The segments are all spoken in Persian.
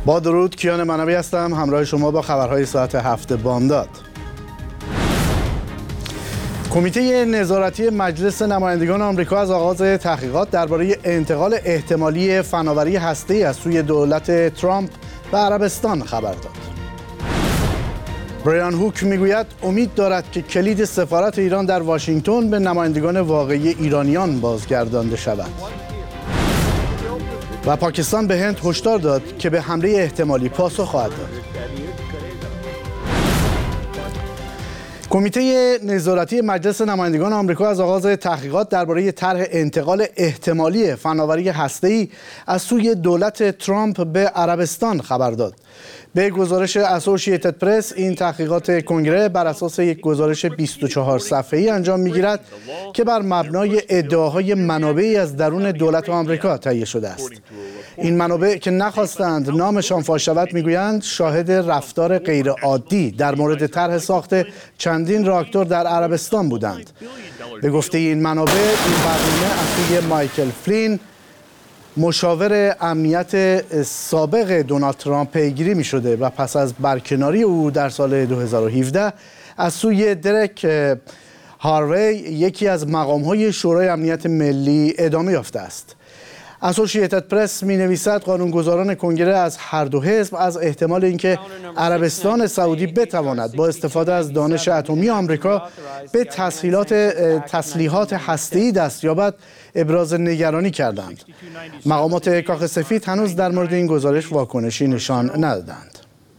با درود، کیان منوی هستم، همراه شما با خبرهای ساعت 7 بامداد. کمیته نظارتی مجلس نمایندگان آمریکا از آغاز تحقیقات درباره انتقال احتمالی فناوری هسته‌ای از سوی دولت ترامپ به عربستان خبر داد. برایان هوک میگوید امید دارد که کلید سفارت ایران در واشنگتن به نمایندگان واقعی ایرانیان بازگردانده شود. و پاکستان به هند هشدار داد که به حمله احتمالی پاسخ خواهد داد. کمیته نظارتی مجلس نمایندگان آمریکا از آغاز تحقیقات درباره طرح انتقال احتمالی فناوری هسته‌ای از سوی دولت ترامپ به عربستان خبر داد. به گزارش اسوسییتد پرس، این تحقیقات کنگره بر اساس یک گزارش 24 صفحه‌ای انجام می‌گیرد که بر مبنای ادعاهای منابعی از درون دولت آمریکا تهیه شده است. این منابع که نخواستند نامشان فاش شود میگویند شاهد رفتار غیرعادی در مورد طرح ساخت چندین راکتور در عربستان بودند. به گفته این منابع، این برنامه از سوی مایکل فلین، مشاور امنیت سابق دونالد ترامپ پیگیری می شده و پس از برکناری او در سال 2017 از سوی درک هاروی، یکی از مقام‌های شورای امنیت ملی، ادامه یافته است. اسوسییتد پرس می نویسد قانونگذاران کنگره از هر دو حزب از احتمال اینکه عربستان سعودی بتواند با استفاده از دانش اتمی آمریکا به تسلیحات هسته‌ای دست یابد ابراز نگرانی کردند. مقامات کاخ سفید هنوز در مورد این گزارش واکنشی نشان ندادند.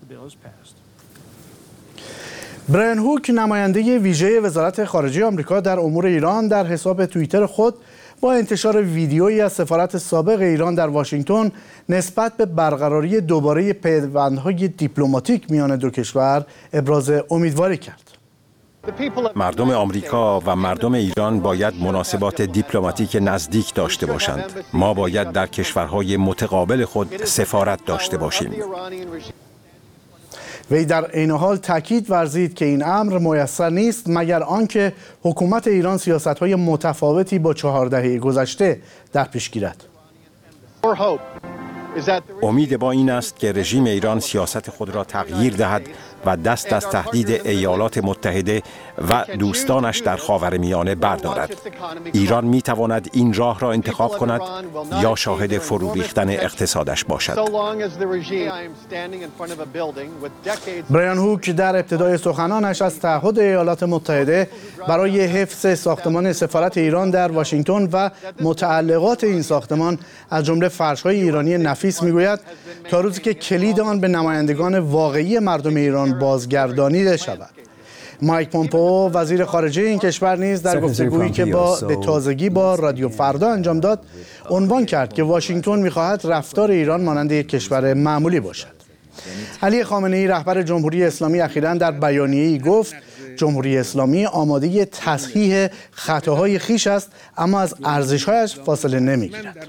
برایان هوک، نماینده ویژه وزارت خارجه آمریکا در امور ایران، در حساب توییتر خود با انتشار ویدیویی از سفارت سابق ایران در واشنگتن نسبت به برقراری دوباره پیوندهای دیپلماتیک میان دو کشور ابراز امیدواری کرد. مردم آمریکا و مردم ایران باید مناسبات دیپلماتیک نزدیک داشته باشند. ما باید در کشورهای متقابل خود سفارت داشته باشیم. وی در عین حال تاکید ورزید که این امر میسر نیست مگر آنکه حکومت ایران سیاست‌های متفاوتی با 4 دهه گذشته در پیش گیرد. امید با این است که رژیم ایران سیاست خود را تغییر دهد و دست از تهدید ایالات متحده و دوستانش در خاورمیانه بردارد. ایران می تواند این راه را انتخاب کند یا شاهد فرو ریختن اقتصادش باشد. برایان هوک در ابتدای سخنانش از تعهد ایالات متحده برای حفظ ساختمان سفارت ایران در واشنگتن و متعلقات این ساختمان از جمله فرش‌های ایرانی نفیس میگوید تا روزی که کلید آن به نمایندگان واقعی مردم ایران بازگردانیده شود. مایک پومپئو، وزیر خارجه این کشور، نیز در گفتگویی که به تازگی با رادیو فردا انجام داد عنوان کرد که واشنگتن می‌خواهد رفتار ایران مانند یک کشور معمولی باشد. علی خامنه‌ای، رهبر جمهوری اسلامی، اخیراً در بیانیه‌ای گفت جمهوری اسلامی آماده تصحیح خطاهای خویش است اما از ارزش‌هایش فاصله نمی‌گیرد.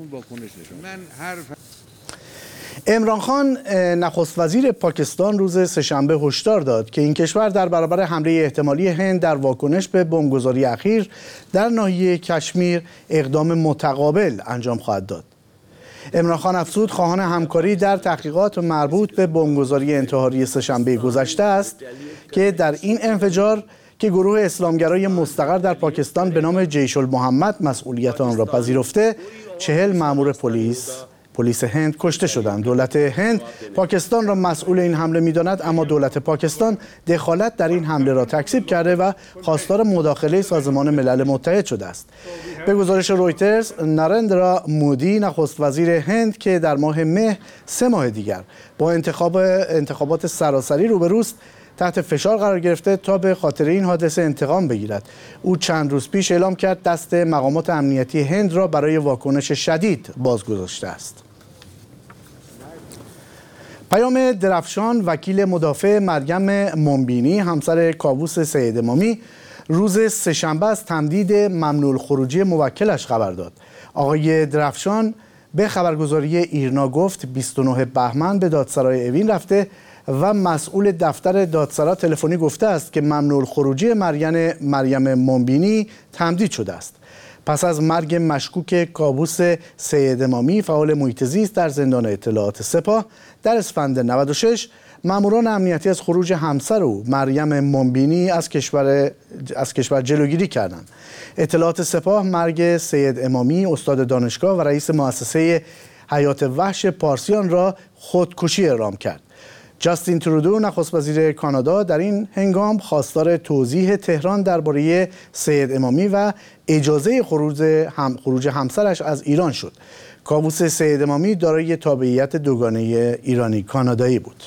عمران خان، نخست وزیر پاکستان، روز سه‌شنبه هشدار داد که این کشور در برابر حمله احتمالی هند در واکنش به بمبگذاری اخیر در ناحیه کشمیر اقدام متقابل انجام خواهد داد. عمران خان افزود خواهان همکاری در تحقیقات مربوط به بمبگذاری انتحاری سه‌شنبه گذشته است که در این انفجار که گروه اسلامگرای مستقر در پاکستان به نام جیش المحمد مسئولیت آن را پذیرفته، 40 مأمور پلیس هند کشته شدند. دولت هند پاکستان را مسئول این حمله می‌داند، اما دولت پاکستان دخالت در این حمله را تکذیب کرده و خواستار مداخله سازمان ملل متحد شده است. به گزارش رویترز، نارندرا مودی، نخست وزیر هند که در ماه مه 3 ماه دیگر با انتخابات سراسری روبروست، تحت فشار قرار گرفته تا به خاطر این حادثه انتقام بگیرد. او چند روز پیش اعلام کرد دست مقامات امنیتی هند را برای واکنش شدید بازگذاشته است. پیام درفشان، وکیل مدافع مریم مومبینی، همسر کاووس سید امامی، روز سه‌شنبه از تمدید ممنوع الخروجی موکلش خبر داد. آقای درفشان به خبرگزاری ایرنا گفت 29 بهمن به دادسرای اوین رفته و مسئول دفتر دادسرا تلفنی گفته است که ممنوع الخروجی مریم مومبینی تمدید شده است. پس از مرگ مشکوک کاووس سید امامی فعال محیط زیست در زندان اطلاعات سپاه در اسفند 96 ماموران امنیتی از خروج همسر او مریم منبینی از کشور جلوگیری کردند. اطلاعات سپاه مرگ سید امامی استاد دانشگاه و رئیس مؤسسه حیات وحش پارسیان را خودکشی اعلام کرد. جاستین ترودو نخست وزیر کانادا در این هنگام خواستار توضیح تهران درباره سید امامی و اجازه خروج همسرش از ایران شد. کاووس سید امامی دارای تابعیت دوگانه ایرانی کانادایی بود.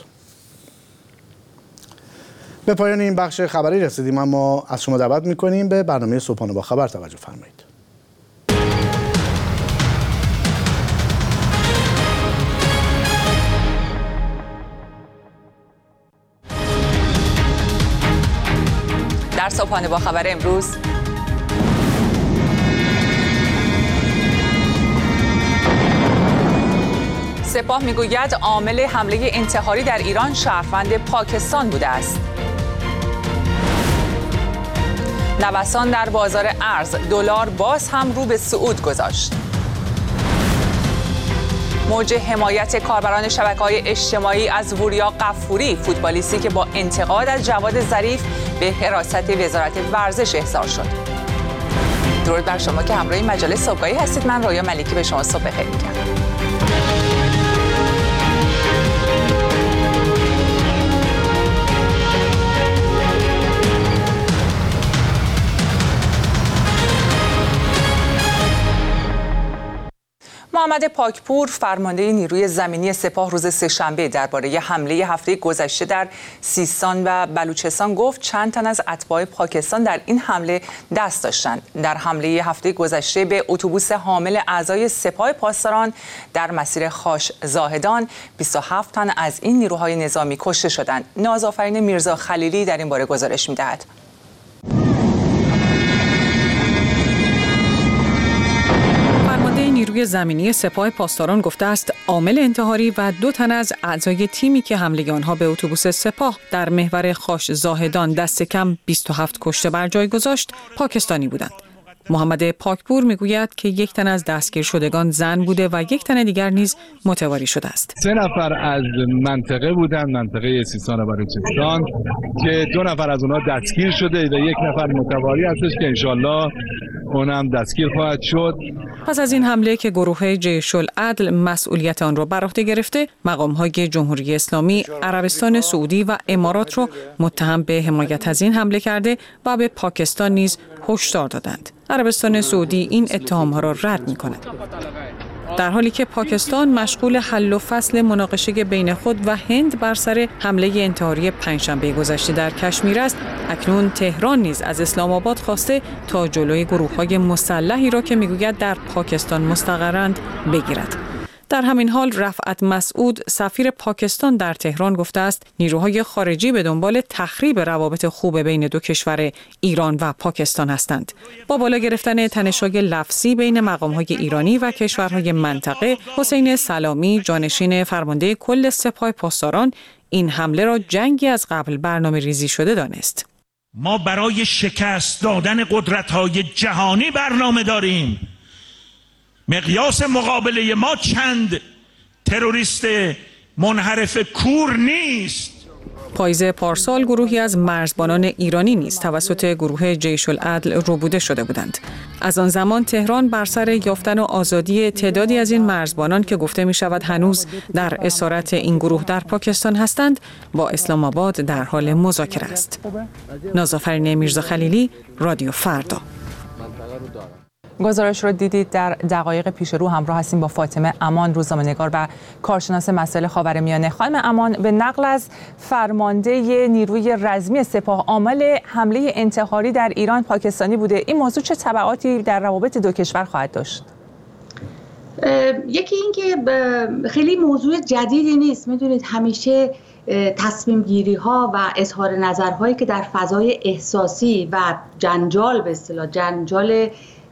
به پایان این بخش خبری رسیدیم، اما از شما دعوت می‌کنیم به برنامه صبحانه با خبر توجه فرمایید. در صبحانه با خبر امروز سپاه میگوید عامل حمله انتحاری در ایران شهروند پاکستان بوده است. نوسان در بازار ارز، دلار باز هم رو به صعود گذاشت. موج حمایت کاربران شبکه‌های اجتماعی از وریا غفوری، فوتبالیستی که با انتقاد از جواد ظریف به حراست وزارت ورزش احضار شد. درود بر شما که همراه مجله صبحگاهی هستید. من رویا ملیکی به شما صبح بخیر میگم. محمد پاکپور فرمانده نیروی زمینی سپاه روز سه‌شنبه درباره حمله هفته گذشته در سیستان و بلوچستان گفت چند تن از اتباع پاکستان در این حمله دست داشتند. در حمله هفته گذشته به اتوبوس حامل اعضای سپاه پاسداران در مسیر خاش زاهدان 27 تن از این نیروهای نظامی کشته شدند. نازآفرین میرزا خلیلی در این باره گزارش می‌دهد. نیروی زمینی سپاه پاسداران گفته است عامل انتحاری و 2 تن از اعضای تیمی که حمله آنها به اتوبوس سپاه در محور خاش زاهدان دست کم 27 کشته بر جای گذاشت پاکستانی بودند. محمد پاکپور میگوید که 1 تن از دستگیر شدگان زن بوده و 1 تن دیگر نیز متواری شده است. 3 نفر از منطقه بودند، منطقه سیستان و بلوچستان، که 2 نفر از اونها دستگیر شده و 1 نفر متواری هستش که انشالله اونم دستگیر خواهد شد. پس از این حمله که گروه جیش العدل مسئولیت آن را بر عهده گرفته، مقام‌های جمهوری اسلامی، عربستان سعودی و امارات را متهم به حمایت از این حمله کرده و به پاکستان نیز هشدار دادند. عربستان سعودی این اتهام‌ها را رد می‌کند. در حالی که پاکستان مشغول حل و فصل مناقشه بین خود و هند بر سر حمله انتحاری پنجشنبه گذشته در کشمیر است، اکنون تهران نیز از اسلام آباد خواسته تا جلوی گروه‌های مسلحی را که میگوید در پاکستان مستقرند بگیرد. در همین حال رفعت مسعود سفیر پاکستان در تهران گفته است نیروهای خارجی به دنبال تخریب روابط خوب بین 2 کشور ایران و پاکستان هستند. با بالا گرفتن تنش‌های لفظی بین مقام‌های ایرانی و کشورهای منطقه، حسین سلامی جانشین فرمانده کل سپاه پاسداران این حمله را جنگی از قبل برنامه‌ریزی شده دانست. ما برای شکست دادن قدرت‌های جهانی برنامه داریم. مقیاس مقابله ما چند تروریست منحرف کور نیست. پاییز پارسال گروهی از مرزبانان ایرانی نیز توسط گروه جیش العدل ربوده شده بودند. از آن زمان تهران بر سر یافتن و آزادی تعدادی از این مرزبانان که گفته می شود هنوز در اسارت این گروه در پاکستان هستند با اسلام آباد در حال مذاکره است. نازآفرین میرزا خلیلی، رادیو فردا. گزارش رو دیدید. در دقایق پیش رو همراه هستیم با فاطمه امان، روزنامه‌نگار و کارشناس مسائل خاورمیانه. خانم امان، به نقل از فرمانده نیروی رزمی سپاه عامل حمله انتحاری در ایران پاکستانی بوده. این موضوع چه تبعاتی در روابط 2 کشور خواهد داشت؟ یکی این که خیلی موضوع جدیدی نیست. میدونید همیشه تصمیم گیری ها و اظهار نظرهایی که در فضای احساسی و جنجال، به اصطلاح جنجال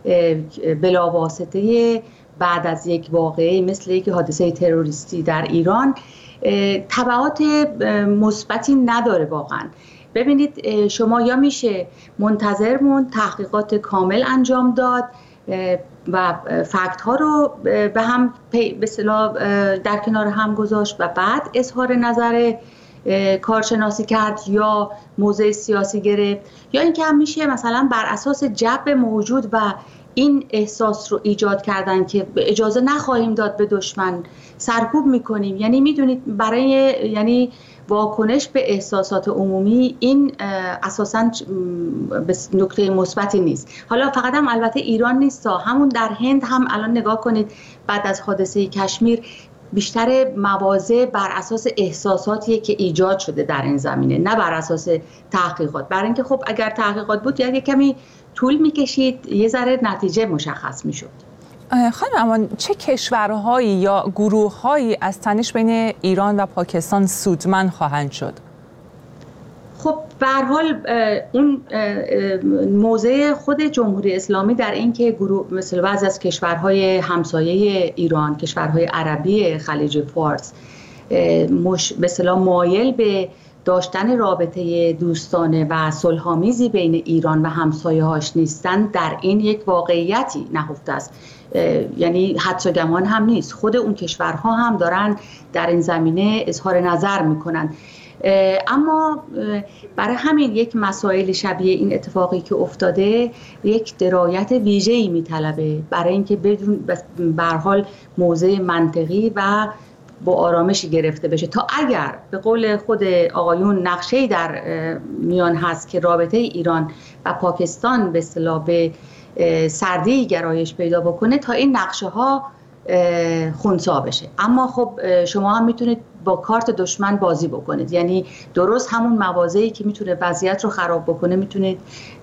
بلاواسطه بعد از یک واقعه مثل یک حادثه تروریستی در ایران تبعات مثبتی نداره واقعا. ببینید شما یا میشه منتظر موند، تحقیقات کامل انجام داد و فکت ها رو به هم به اصطلاح در کنار هم گذاشت و بعد اظهار نظر کارشناسی کرد یا موضع سیاسی گرفت، یا اینکه هم میشه مثلا بر اساس جو موجود و این احساس رو ایجاد کردن که اجازه نخواهیم داد به دشمن، سرکوب میکنیم. یعنی میدونید برای یعنی واکنش به احساسات عمومی این اساساً نکته مثبتی نیست. حالا فقط هم البته ایران نیست، همون در هند هم الان نگاه کنید بعد از حادثه کشمیر بیشتر مواضع بر اساس احساساتیه که ایجاد شده در این زمینه، نه بر اساس تحقیقات. برای اینکه خب اگر تحقیقات بود یه کمی طول میکشید، یه ذره نتیجه مشخص میشد. خانم امان، چه کشورهایی یا گروههایی از تنش بین ایران و پاکستان سودمند خواهند شد؟ خب به هر حال اون موضع خود جمهوری اسلامی در این که مثل بعضی از کشورهای همسایه ایران، کشورهای عربی خلیج فارس به اصطلاح مایل به داشتن رابطه دوستانه و صلح‌آمیزی بین ایران و همسایه‌هاش نیستند، در این یک واقعیتی نهفته است. یعنی حدس و گمان هم نیست، خود اون کشورها هم دارن در این زمینه اظهار نظر میکنن. اما برای همین یک مسائل شبیه این اتفاقی که افتاده یک درایت ویژه‌ای میطلبه برای اینکه بدون به هر حال موضع منطقی و با آرامشی گرفته بشه، تا اگر به قول خود آقایون نقشه‌ای در میان هست که رابطه ایران و پاکستان به اصطلاح به سردی گرایش پیدا بکنه، تا این نقشه ها خنثی بشه. اما خب شما هم میتونید با کارت دشمن بازی بکنید، یعنی درست همون مواضعی که میتونه وضعیت رو خراب بکنه میتونید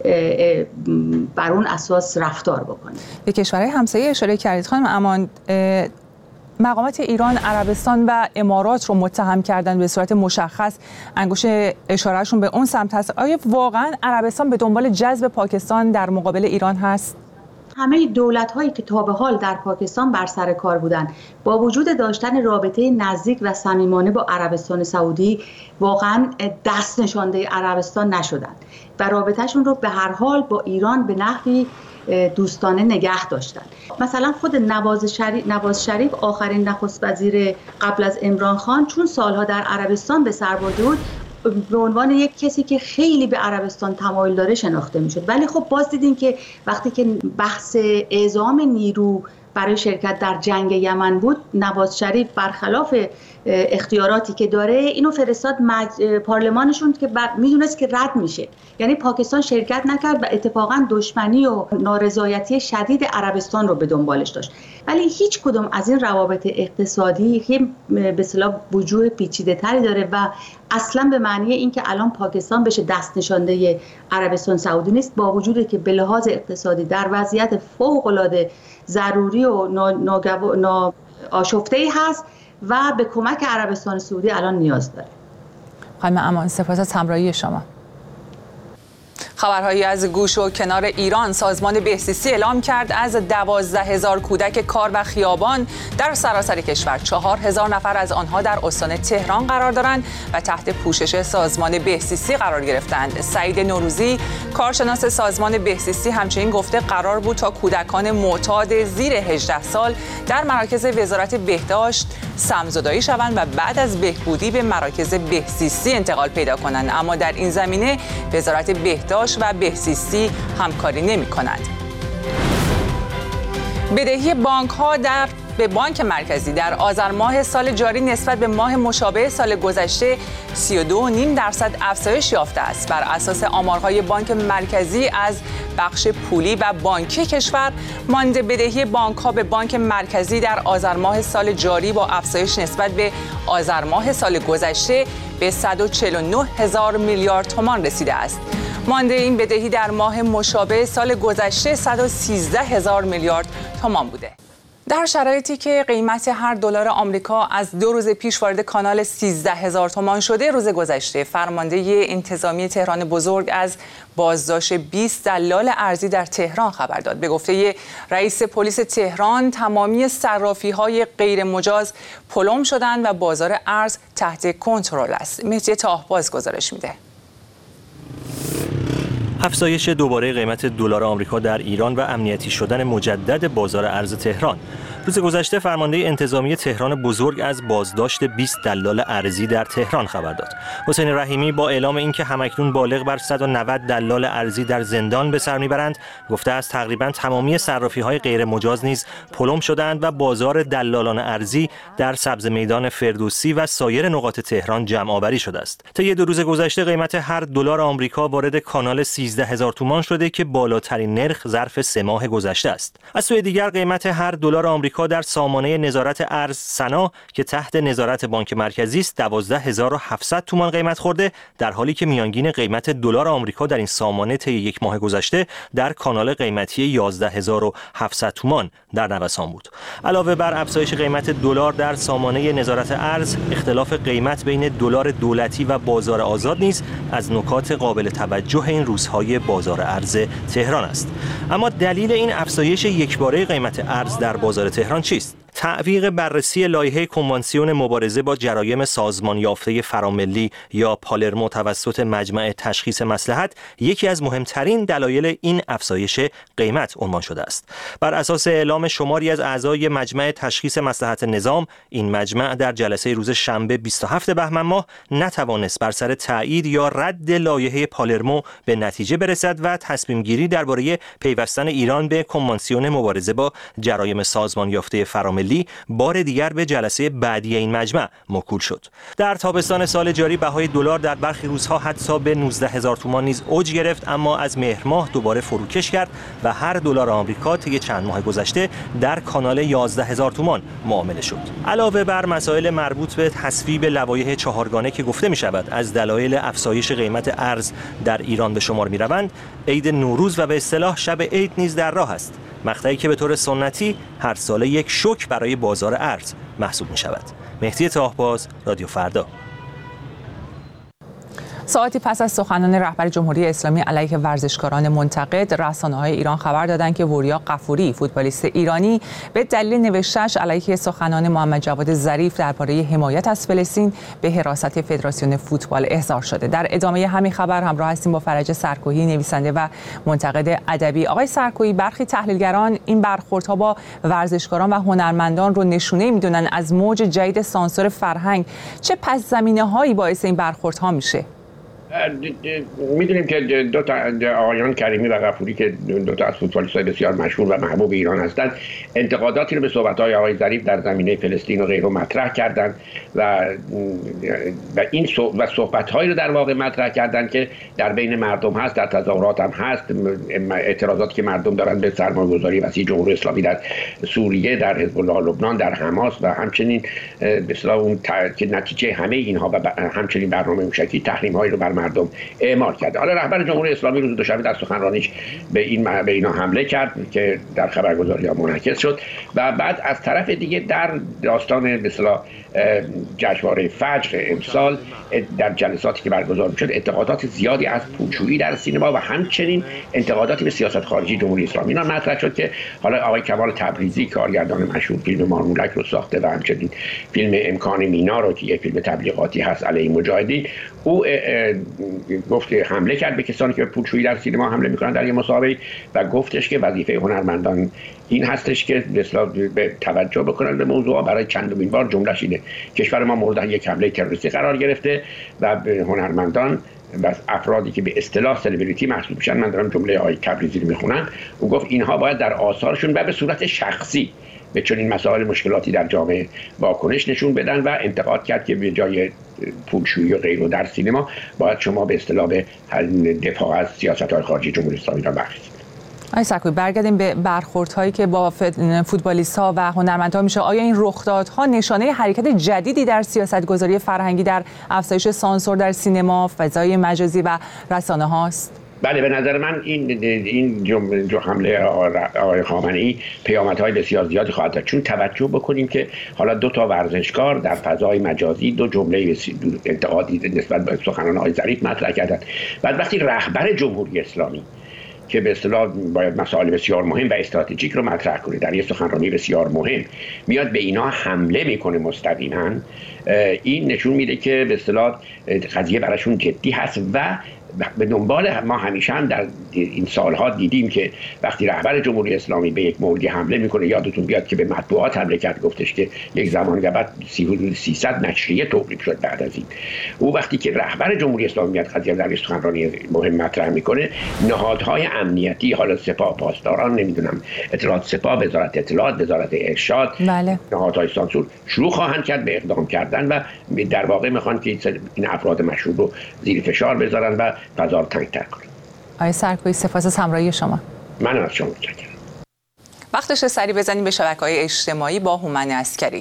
بر اون اساس رفتار بکنید. به کشورهای همسایه اشاره کردید خانم امان. مقامات ایران، عربستان و امارات رو متهم کردن به صورت مشخص، انگشت اشارهشون به اون سمت هست. آیا واقعا عربستان به دنبال جذب پاکستان در مقابل ایران هست؟ همه دولت‌هایی که تا به حال در پاکستان بر سر کار بودند، با وجود داشتن رابطه نزدیک و صمیمانه با عربستان سعودی، واقعا دست نشانده عربستان نشدند و رابطه‌شون رو به هر حال با ایران به نحوی دوستانه نگه داشتن. مثلا خود نواز شریف آخرین نخست وزیر قبل از عمران خان، چون سالها در عربستان به سر برده بود، به عنوان یک کسی که خیلی به عربستان تمایل داره شناخته میشد. ولی خب باز دیدین که وقتی که بحث اعزام نیرو برای شرکت در جنگ یمن بود، نواز شریف برخلاف اختیاراتی که داره اینو فرستاد پارلمانشون که میدونست که رد میشه. یعنی پاکستان شرکت نکرد و اتفاقا دشمنی و نارضایتی شدید عربستان رو به دنبالش داشت. ولی هیچ کدوم از این روابط اقتصادی به اصطلاح وجوه پیچیده تری داره و اصلا به معنی این که الان پاکستان بشه دست نشانده عربستان سعودی نیست، با وجودی که به لحاظ اقتصادی در وضعیت فوق العاده ضروری و ناآشفته‌ای هست و به کمک عربستان سعودی الان نیاز داره. خانم امان، سپاس از همراهی شما. خبرهایی از گوش و کنار ایران. سازمان بهزیستی اعلام کرد از 12,000 کودک کار و خیابان در سراسر کشور 4,000 نفر از آنها در استان تهران قرار دارند و تحت پوشش سازمان بهزیستی قرار گرفتند. سعید نوروزی، کارشناس سازمان بهزیستی، همچنین گفته قرار بود تا کودکان معتاد زیر 18 سال در مراکز وزارت بهداشت سمزدایی شوند و بعد از بهبودی به مراکز بهزیستی انتقال پیدا کنند، اما در این زمینه وزارت بهداشت و بهزیستی همکاری نمی‌کنند. بدهی بانک‌ها به بانک مرکزی در آذر ماه سال جاری نسبت به ماه مشابه سال گذشته 32.5% افزایش یافته است. بر اساس آمارهای بانک مرکزی از بخش پولی و بانکی کشور، مانده بدهی بانک‌ها به بانک مرکزی در آذر ماه سال جاری با افزایش نسبت به آذر ماه سال گذشته به 149,000 میلیارد تومان رسیده است. مانده این بدهی در ماه مشابه سال گذشته 113,000 میلیارد تومان بوده. در شرایطی که قیمت هر دلار آمریکا از 2 روز پیش وارد کانال 13,000 تومان شده، روز گذشته فرمانده انتظامی تهران بزرگ از بازداشت 20 دلال ارزی در تهران خبر داد. به گفته رئیس پلیس تهران، تمامی صرافی‌های غیر مجاز پلم شدند و بازار ارز تحت کنترل است. مهدی تاهباز گزارش میده. افزایش دوباره قیمت دلار آمریکا در ایران و امنیتی شدن مجدد بازار ارز تهران. روز گذشته فرمانده انتظامی تهران بزرگ از بازداشت 20 دلال ارزی در تهران خبر داد. حسین رحیمی با اعلام اینکه همکنون بالغ بر 190 دلال ارزی در زندان به سر میبرند، گفته است تقریبا تمامی صرافی‌های غیر مجاز نیز پلم شدند و بازار دلالان ارزی در سبز میدان فردوسی و سایر نقاط تهران جمع آوری شده است. طی 2 روز گذشته قیمت هر دلار آمریکا وارد کانال 13000 تومان شده که بالاترین نرخ ظرف 3 ماه گذشته است. از سوی دیگر قیمت هر دلار آمریکا در سامانه نظارت ارز سنا که تحت نظارت بانک مرکزی است 12700 تومان قیمت خورده، در حالی که میانگین قیمت دلار آمریکا در این سامانه طی 1 ماه گذشته در کانال قیمتی 11700 تومان در نوسان بود. علاوه بر افزایش قیمت دلار در سامانه نظارت ارز، اختلاف قیمت بین دلار دولتی و بازار آزاد نیز از نکات قابل توجه این روزهای بازار ارز تهران است. اما دلیل این افزایش یکباره قیمت ارز در بازار تهران چیست؟ تعویق بررسی لایحه کنوانسیون مبارزه با جرایم سازمان یافته فراملی یا پالرمو توسط مجمع تشخیص مصلحت یکی از مهمترین دلایل این افزایش قیمت عنوان شده است. بر اساس اعلام شماری از اعضای مجمع تشخیص مصلحت نظام، این مجمع در جلسه روز شنبه 27 بهمن ماه نتوانست بر سر تایید یا رد لایحه پالرمو به نتیجه برسد و تصمیم گیری درباره پیوستن ایران به کنوانسیون مبارزه با جرایم سازمان یافته فراملی بار دیگر به جلسه بعدی این مجمع موکول شد. در تابستان سال جاری بهای دلار در برخی روزها حتی به 19000 تومان نیز اوج گرفت، اما از مهر ماه دوباره فروکش کرد و هر دلار آمریکا طی چند ماه گذشته در کانال 11000 تومان معامله شد. علاوه بر مسائل مربوط به تصویب لوایح چهارگانه که گفته می شود از دلایل افزایش قیمت ارز در ایران به شمار می روند، عید نوروز و به اصطلاح شب عید نیز در راه است، مقطعی که به طور سنتی هر ساله یک شوک برای بازار ارز محسوب می شود. مهدی طاهباز، رادیو فردا. ساعتی پس از سخنان رهبر جمهوری اسلامی علیه ورزشکاران منتقد، رسانه‌های ایران خبر دادند که وریا غفوری، فوتبالیست ایرانی، به دلیل نوشته‌اش علیه سخنان محمد جواد ظریف درباره حمایت از فلسطین به حراست فدراسیون فوتبال احضار شده. در ادامه همین خبر همراه هستیم با فرج سرکوهی، نویسنده و منتقد ادبی. آقای سرکوهی، برخی تحلیلگران این برخوردها با ورزشکاران و هنرمندان رو نشونه می‌دونن از موج جدید سانسور فرهنگ. چه پس‌زمینه‌هایی باعث این برخوردها میشه؟ میدونیم که دو تا آقایان کریمی و غفوری که دو تا از فوتبالیست‌های بسیار مشهور و محبوب ایران هستند، انتقاداتی رو به صحبت‌های آقای ظریف در زمینه فلسطین و غیره مطرح کردند و این صحبت‌هایی رو در واقع مطرح کردند که در بین مردم هست، در تظاهرات هم هست، اعتراضاتی که مردم دارن به سرمایه‌گذاری وسیع جمهوری اسلامی در سوریه، در حزب الله لبنان، در حماس و همچنین به اصطلاح اون که نتیجه همه اینها و همچنین برنامه موشکی تحریم‌هایی رو بر مردم اعمال کرده. حالا رهبر جمهوری اسلامی روز دوشنبه در سخنرانیش به اینا حمله کرد که در خبرگزاری‌ها منعکس شد و بعد از طرف دیگه در داستان به اصطلاح جشنواره فجر امسال در جلساتی که برگزار می‌شد انتقادات زیادی از پولشویی در سینما و همچنین انتقاداتی به سیاست خارجی جمهوری اسلامی اینا مطرح شد که حالا آقای کمال تبریزی کارگردان مشهور فیلم مارمولک رو ساخته و همچنین فیلم امکان مینا رو که یک فیلم تبلیغاتی هست علیه مجاهدین، او گفت حمله کرد به کسانی که به پولشویی در سینما حمله میکنن در یه مسابقه و گفتش که وظیفه هنرمندان این هستش که به توجه بکنن به موضوع. برای چندمین بار جمله‌اش اینه: کشور ما مورد یک حمله تروریستی قرار گرفته و به هنرمندان و افرادی که به اصطلاح سلبریتی محسوب میشن، من دارم جمله آقای تبریزی رو میخونم، او گفت اینها باید در آثارشون و به صورت شخصی به چنین مسائل مشکلاتی در جامعه واکنش نشون بدن و انتقاد کرد که به جای پولشویی و غیره در سینما باید شما به اصطلاح به دفاع از سیاست‌های خارجی جمهوری اسلامی را برسید. آقای سرکوهی، برگردیم به برخوردهایی که با فوتبالیست‌ها و هنرمندان میشه. آیا این رخدادها نشانه حرکت جدیدی در سیاست‌گذاری فرهنگی در افزایش سانسور در سینما، فضای مجازی و رسانه هاست؟ بله، به نظر من این حمله آقای خامنه‌ای پیامدهای بسیار زیادی خواهد داشت، چون توجه بکنیم که حالا دو تا ورزشکار در فضای مجازی دو جمله انتقادی نسبت به سخنان آقای ظریف مطرح کردند. بعد وقتی رهبر جمهوری اسلامی که به اصطلاح باید مسائل بسیار مهم و استراتژیک رو مطرح کنه در یه سخنرانی بسیار مهم میاد به اینا حمله میکنه مستقیما، این نشون میده که به اصطلاح قضیه براشون جدی هست و به دنبال ما همیشه هم در این سالها دیدیم که وقتی رهبر جمهوری اسلامی به یک موردی حمله میکنه، یادتون بیاد که به مطبوعات حمله کرد، گفتش که یک زمانی بعد 300 نشریه تولید شد بعد از این. او وقتی که رهبر جمهوری اسلامی میاد قضیه در سخنرانی مهم مطرح میکنه، نهادهای امنیتی، حالا سپاه، پاسداران، نمیدونم اطلاعات سپاه، وزارت اطلاعات، وزارت ارشاد، نهادهای سانسور شروع خواهند کرد به اقدام کردن و در واقع میخوان که این افراد مشهور رو زیر فشار بذارن و فضا رو تنگ‌تر کنن. آقای سرکویی سپاس از همراهی شما. منم از شما متشکرم. وقتش سری بزنیم به شبکه‌های اجتماعی با هومن عسکری.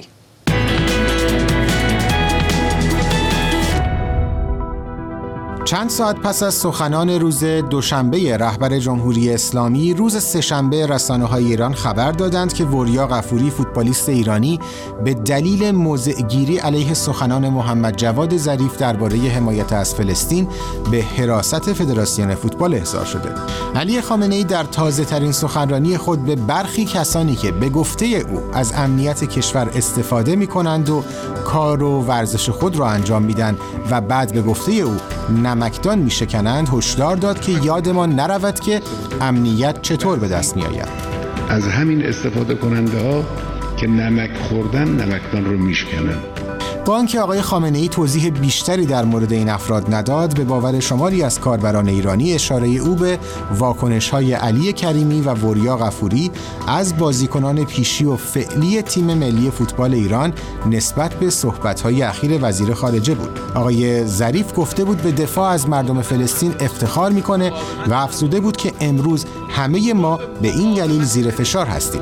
چند ساعت پس از سخنان روز دوشنبه رهبر جمهوری اسلامی، روز سه‌شنبه رسانه‌های ایران خبر دادند که وریا غفوری، فوتبالیست ایرانی، به دلیل موضع‌گیری علیه سخنان محمد جواد ظریف درباره حمایت از فلسطین به حراست فدراسیون فوتبال احضار شده. علی خامنه‌ای در تازه‌ترین سخنرانی خود به برخی کسانی که به گفته او از امنیت کشور استفاده می‌کنند و کار و ورزش خود را انجام میدن و بعد به گفته او نمکدان میشکنند هشدار داد که یادمان نرود که امنیت چطور به دست میآید. از همین استفاده کننده ها که نمک خوردن نمکدان رو میشکنن. با آنکه آقای خامنه‌ای توضیح بیشتری در مورد این افراد نداد، به باور شماری از کاربران ایرانی اشاره او به واکنش‌های علی کریمی و وریا غفوری از بازیکنان پیشی و فعلی تیم ملی فوتبال ایران نسبت به صحبت‌های اخیر وزیر خارجه بود. آقای ظریف گفته بود به دفاع از مردم فلسطین افتخار می‌کنه و افزوده بود که امروز همه ما به این دلیل زیر فشار هستیم.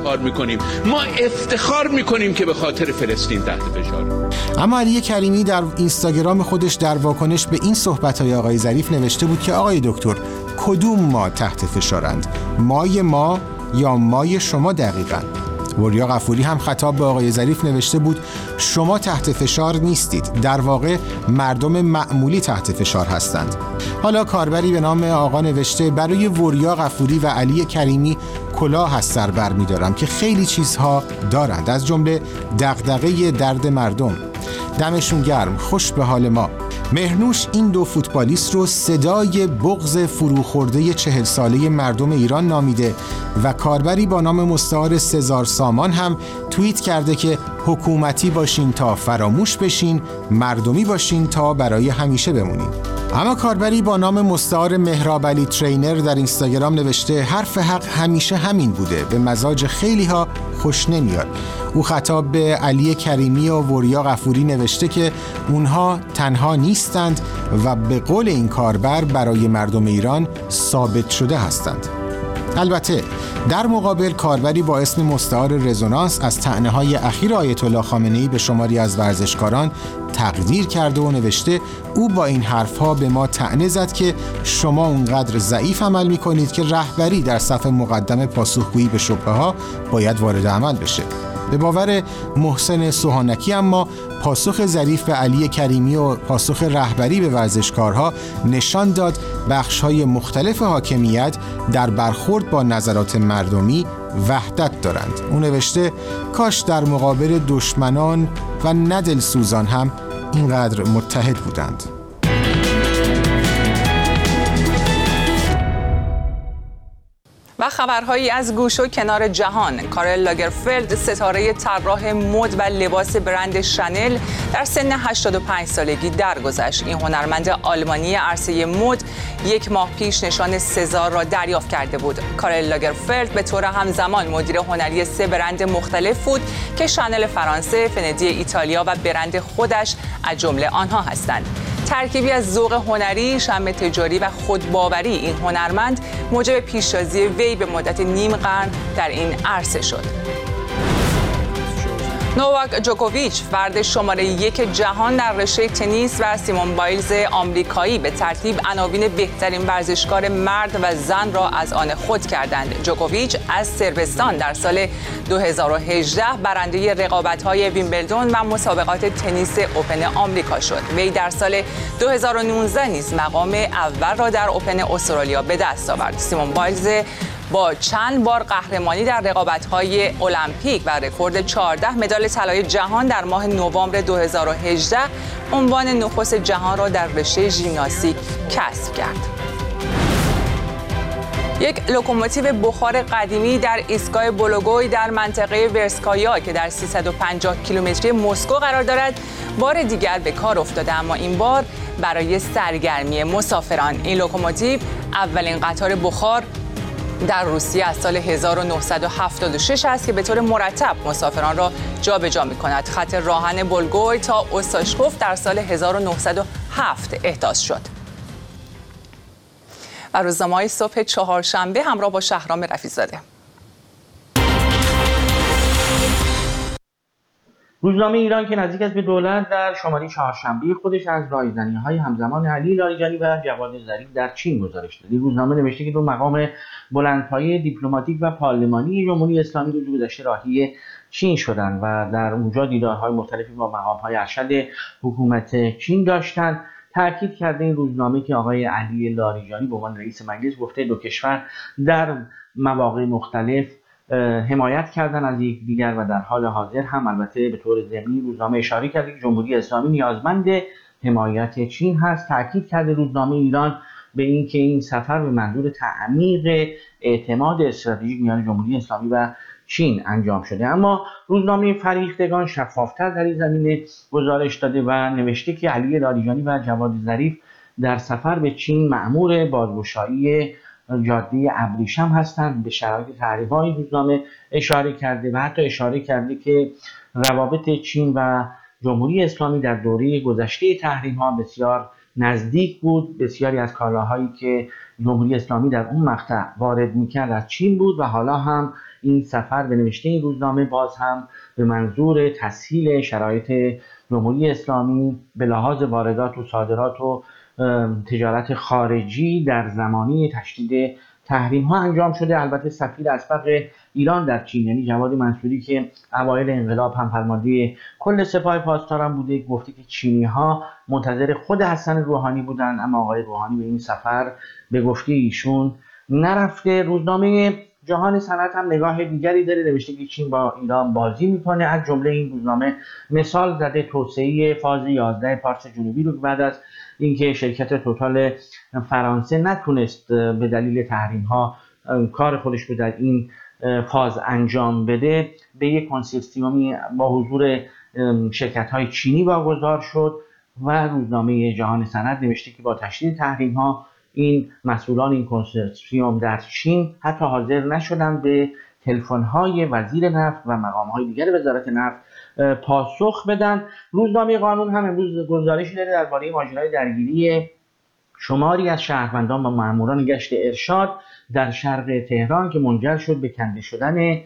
ما افتخار می‌کنیم که به خاطر فلسطین تحت فشار. اما علی کریمی در اینستاگرام خودش در واکنش به این صحبت‌های آقای ظریف نوشته بود که آقای دکتر، کدوم ما تحت فشارند؟ مای ما یا مای شما دقیقاً؟ وریا غفوری هم خطاب به آقای ظریف نوشته بود شما تحت فشار نیستید، در واقع مردم معمولی تحت فشار هستند. حالا کاربری به نام آقا نوشته برای وریا غفوری و علی کریمی کلاه از سر بر می‌دارم که خیلی چیزها دارند، از جمله دغدغه درد مردم. دمشون گرم، خوش به حال ما. مهرنوش این دو فوتبالیست رو صدای بغض فروخورده 40 ساله مردم ایران نامیده و کاربری با نام مستعار سزار سامان هم توییت کرده که حکومتی باشین تا فراموش بشین، مردمی باشین تا برای همیشه بمونین. اما کاربری با نام مستعار مهراب علی ترینر در اینستاگرام نوشته حرف حق همیشه همین بوده، به مزاج خیلی ها خوش نمیاد. او خطاب به علی کریمی و وریا غفوری نوشته که اونها تنها نیستند و به قول این کاربر برای مردم ایران ثابت شده هستند. البته در مقابل کاربری با اسم مستعار رزونانس از طعنه‌های اخیر آیت الله خامنه‌ای به شماری از ورزشکاران تقدیر کرده و نوشته او با این حرفها به ما طعنه زد که شما اونقدر ضعیف عمل می‌کنید که رهبری در صف مقدم پاسخگویی به شبهه‌ها باید وارد عمل بشه. به باور محسن سوهانکی اما پاسخ ظریف به علی کریمی و پاسخ رهبری به ورزشکارها نشان داد بخش‌های مختلف حاکمیت در برخورد با نظرات مردمی وحدت دارند. او نوشته کاش در مقابل دشمنان و نه دلسوزان هم اینقدر متحد بودند. و خبرهایی از گوش و کنار جهان. کارل لاگرفلد، ستاره طراح مد و لباس برند شانل، در سن 85 سالگی درگذشت. این هنرمند آلمانی عرصه مد یک ماه پیش نشان سزار را دریافت کرده بود. کارل لاگرفلد به طور همزمان مدیر هنری 3 برند مختلف بود که شانل فرانسه، فندی ایتالیا و برند خودش از جمله آنها هستند. ترکیبی از ذوق هنری، شم تجاری و خودباوری این هنرمند موجب پیشتازی وی به مدت نیم قرن در این عرصه شد. نوواک جوکوویچ، فرد شماره 1 جهان در رشته تنیس، و سیمون بایلز آمریکایی به ترتیب عناوین بهترین ورزشکار مرد و زن را از آن خود کردند. جوکوویچ از صربستان در سال 2018 برنده رقابت‌های ویمبلدون و مسابقات تنیس اوپن آمریکا شد. وی در سال 2019 نیز مقام اول را در اوپن استرالیا به دست آورد. سیمون بایلز با چند بار قهرمانی در رقابت‌های المپیک و رکورد 14 مدال طلای جهان در ماه نوامبر 2018 عنوان نخست جهان را در رشته ژیمناستیک کسب کرد. یک لوکوموتیو بخار قدیمی در ایستگاه بولوگوی در منطقه ورسکایا که در 350 کیلومتری مسکو قرار دارد بار دیگر به کار افتاده، اما این بار برای سرگرمی مسافران. این لوکوموتیو اولین قطار بخار در روسیه از سال 1976 است که به طور مرتب مسافران را جابجا می‌کند. خط راهن بولگوی تا اوستاشکوف در سال 1907 احداث شد. و روزنامه‌های صبح چهارشنبه همراه با شهرام رفیع‌زاده. روزنامه ایران که نزدیک است به دولت در شماره چهارشنبه خودش از رایزنی‌های همزمان علی لاریجانی و جواد ظریف در چین گزارش داد. روزنامه نوشته که دو مقام بلندپایه دیپلماتیک و پارلمانی جمهوری اسلامی روز گذشته راهی چین شدند و در اونجا دیدارهای مختلفی با مقام‌های ارشد حکومت چین داشتند. تاکید کرده این روزنامه که آقای علی لاریجانی به عنوان رئیس مجلس گفته دو کشور در مواقع مختلف حمایت کردن از یکدیگر و در حال حاضر هم البته به طور ضمنی روزنامه اشاره کرده که جمهوری اسلامی نیازمند حمایت چین هست. تاکید کرده روزنامه ایران به این که این سفر به منظور تعمیق اعتماد استراتژیک میان جمهوری اسلامی و چین انجام شده. اما روزنامه فریختگان شفافتر در این زمینه گزارش داده و نوشته که علی لاریجانی و جواد ظریف در سفر به چین مأمور بازگشایی جاده ابریشم هستند. به شرایط تحریم‌ها این روزنامه اشاره کرده و حتی اشاره کرده که روابط چین و جمهوری اسلامی در دوره گذشته تحریم‌ها بسیار نزدیک بود. بسیاری از کالاهایی که جمهوری اسلامی در اون مقطع وارد می‌کرد از چین بود و حالا هم این سفر به نوشته این روزنامه باز هم به منظور تسهیل شرایط جمهوری اسلامی به لحاظ واردات و صادرات و تجارت خارجی در زمانی تشدید تحریم ها انجام شده. البته سفیر اسبق ایران در چین یعنی جواد منصوری که اوایل انقلاب هم فرمانده کل سپاه پاسداران بوده گفته که چینی ها منتظر خود حسن روحانی بودند، اما آقای روحانی به این سفر به گفته ایشون نرفته. روزنامه جهان صنعت هم نگاه دیگری داره، نوشته که چین با ایران بازی میکنه. از جمله این روزنامه مثال زده توسعه فاز 11 پارس جنوبی رو بعد از اینکه شرکت توتال فرانسه نتونست به دلیل تحریم ها کار خودش رو در این فاز انجام بده به یک کنسورسیومی با حضور شرکت های چینی واگذار شد و روزنامه جهان صنعت نوشته که با تشدید تحریم ها این مسئولان این کنسورسیوم در چین حتی حاضر نشدند به تلفن‌های وزیر نفت و مقام‌های دیگر وزارت نفت پاسخ بدن. روزنامه قانون هم امروز گزارشی داره درباره ماجرای درگیری شماری از شهروندان و ماموران گشت ارشاد در شرق تهران که منجر شد به کنده شدن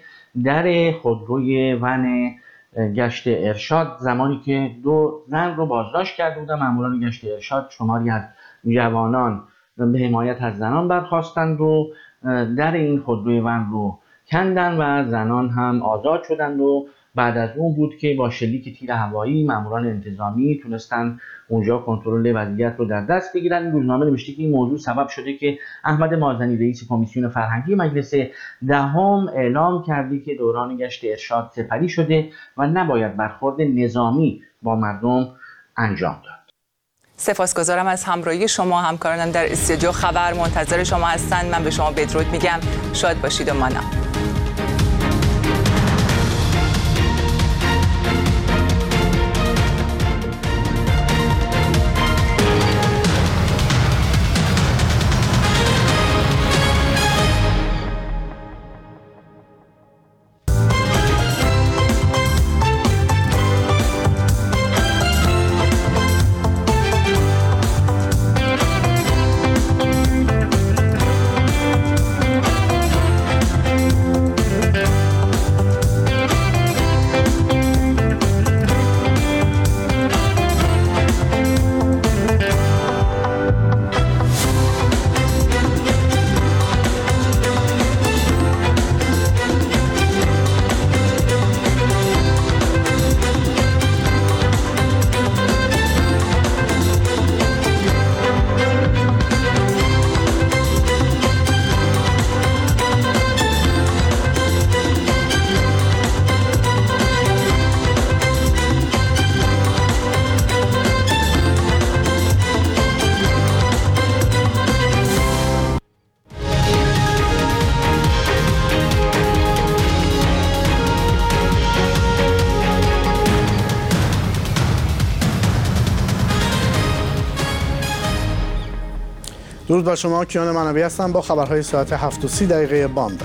در خودروی ون گشت ارشاد زمانی که دو زن رو بازداشت کرده بودن. ماموران گشت ارشاد شماری از جوانان به حمایت از زنان برخاستند و در این خودروی ون رو کندن و زنان هم آزاد شدند و بعد از اون بود که با شلیک تیر هوایی ماموران انتظامی تونستن اونجا کنترل وضعیت رو در دست بگیرن. این روزنامه نوشته که این موضوع سبب شده که احمد مازنی رئیس کمیسیون فرهنگی مجلس دهم اعلام کرده که دوران گشت ارشاد سپری شده و نباید برخورد نظامی با مردم انجام داد. سپاسگزارم از همراهی شما. همکارانم در استودیو خبر منتظر شما هستند. من به شما بدرود میگم. شاد باشید و مانا. درود بر شما، کیان منوی هستم با خبرهای ساعت 7:30 بامداد.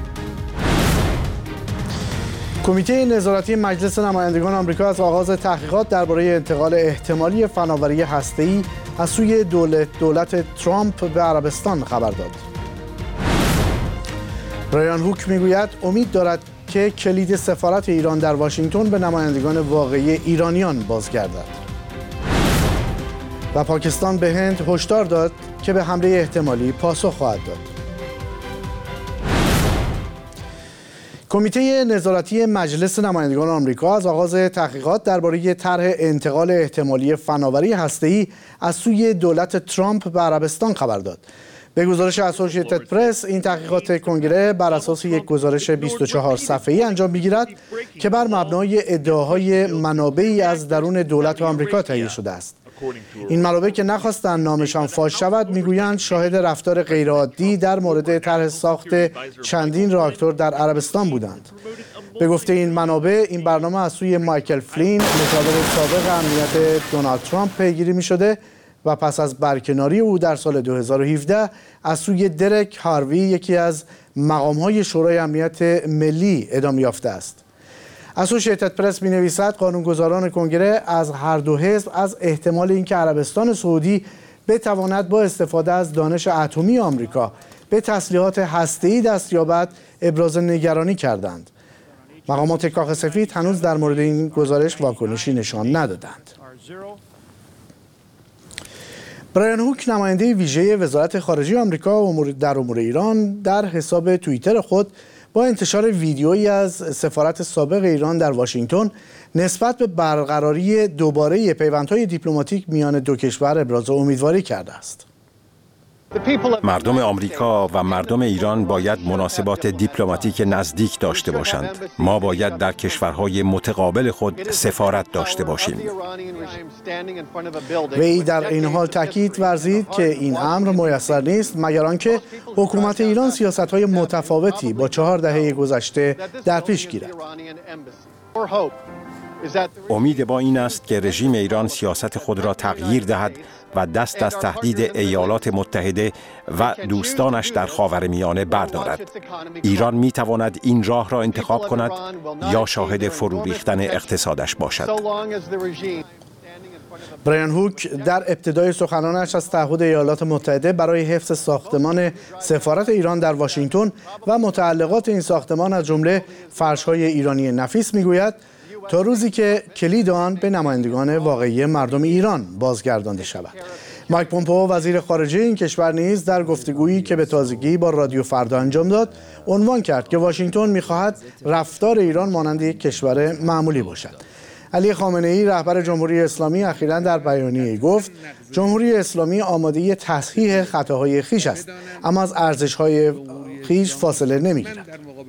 کمیته نظارتی مجلس نمایندگان آمریکا از آغاز تحقیقات درباره انتقال احتمالی فناوری هسته‌ای از سوی دولت ترامپ به عربستان خبر داد. برایان هوک میگوید امید دارد که کلید سفارت ایران در واشنگتن به نمایندگان واقعی ایرانیان بازگردد. و پاکستان به هند هشدار داد که به حمله احتمالی پاسخ خواهد داد. کمیته نظارتی مجلس نمایندگان آمریکا از آغاز تحقیقات درباره طرح انتقال احتمالی فناوری هسته‌ای از سوی دولت ترامپ به عربستان خبر داد. به گزارش اسوسییتد پرس، این تحقیقات کنگره بر اساس یک گزارش 24 صفحه‌ای انجام می‌گیرد که بر مبنای ادعاهای منابعی از درون دولت آمریکا تهیه شده است. این منابع که نخواستند نامشان فاش شود میگویند شاهد رفتار غیرعادی در مورد طرح ساخت چندین راکتور در عربستان بودند. به گفته این منابع، این برنامه از سوی مایکل فلین، مشاور سابق امنیت دونالد ترامپ پیگیری می شده و پس از برکناری او در سال 2017 از سوی درک هاروی، یکی از مقام‌های شورای امنیت ملی، ادامه یافته است. اسوسییتد پرس می‌نویسد قانونگذاران کنگره از هر دو حزب از احتمال اینکه عربستان سعودی بتواند با استفاده از دانش اتمی آمریکا به تسلیحات هسته‌ای دست یابد ابراز نگرانی کردند. مقامات کاخ سفید هنوز در مورد این گزارش واکنشی نشان ندادند. برایان هوک، نماینده ویژه وزارت خارجه آمریکا در امور ایران، در حساب توییتر خود با انتشار ویدیویی از سفارت سابق ایران در واشنگتن نسبت به برقراری دوباره پیوندهای دیپلماتیک میان دو کشور ابراز امیدواری کرده است. مردم آمریکا و مردم ایران باید مناسبات دیپلماتیک نزدیک داشته باشند. ما باید در کشورهای متقابل خود سفارت داشته باشیم. وی در این حال تاکید ورزید که این امر میسر نیست مگر آنکه حکومت ایران سیاست‌های متفاوتی با 4 دهه گذشته در پیش گیرد. امید با این است که رژیم ایران سیاست خود را تغییر دهد و دست از تهدید ایالات متحده و دوستانش در خاورمیانه بردارد. ایران می تواند این راه را انتخاب کند یا شاهد فرو ریختن اقتصادش باشد. برایان هوک در ابتدای سخنانش از تعهد ایالات متحده برای حفظ ساختمان سفارت ایران در واشنگتن و متعلقات این ساختمان از جمله فرش‌های ایرانی نفیس میگوید تا روزی که کلید آن به نمایندگان واقعی مردم ایران بازگردانده شود. مایک پومپئو، وزیر خارجه این کشور، نیز در گفتگویی که به تازگی با رادیو فردا انجام داد عنوان کرد که واشنگتن می‌خواهد رفتار ایران مانند یک کشور معمولی باشد. علی خامنه‌ای، رهبر جمهوری اسلامی، اخیراً در بیانیه‌ای گفت جمهوری اسلامی آماده تصحیح خطاهای خویش است، اما از ارزش‌های خویش فاصله نمی‌گیرد.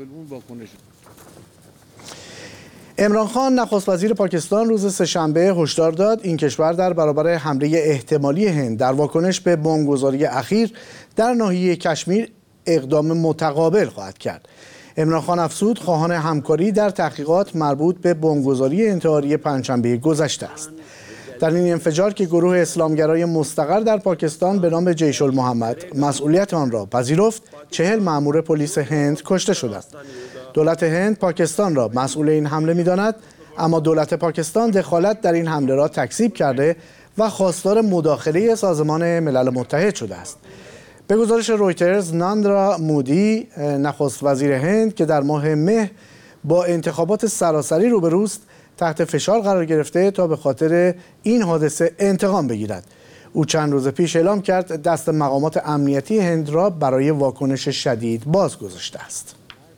عمران خان، نخست وزیر پاکستان، روز سه‌شنبه هشدار داد این کشور در برابر حمله احتمالی هند در واکنش به بمبگذاری اخیر در ناحیه کشمیر اقدام متقابل خواهد کرد. عمران خان افزود خواهان همکاری در تحقیقات مربوط به بمبگذاری انتحاری پنجشنبه گذشته است. در این انفجار که گروه اسلامگرای مستقر در پاکستان به نام جیش المحمد مسئولیت آن را پذیرفت، 40 مأمور پلیس هند کشته شدند. دولت هند پاکستان را مسئول این حمله می‌داند، اما دولت پاکستان دخالت در این حمله را تکذیب کرده و خواستار مداخله سازمان ملل متحد شده است. به گزارش رویترز، ناندرا مودی، نخست وزیر هند که در ماه مه با انتخابات سراسری روبروست، تحت فشار قرار گرفته تا به خاطر این حادثه انتقام بگیرد. او چند روز پیش اعلام کرد دست مقامات امنیتی هند را برای واکنش شدید باز گذاشته است.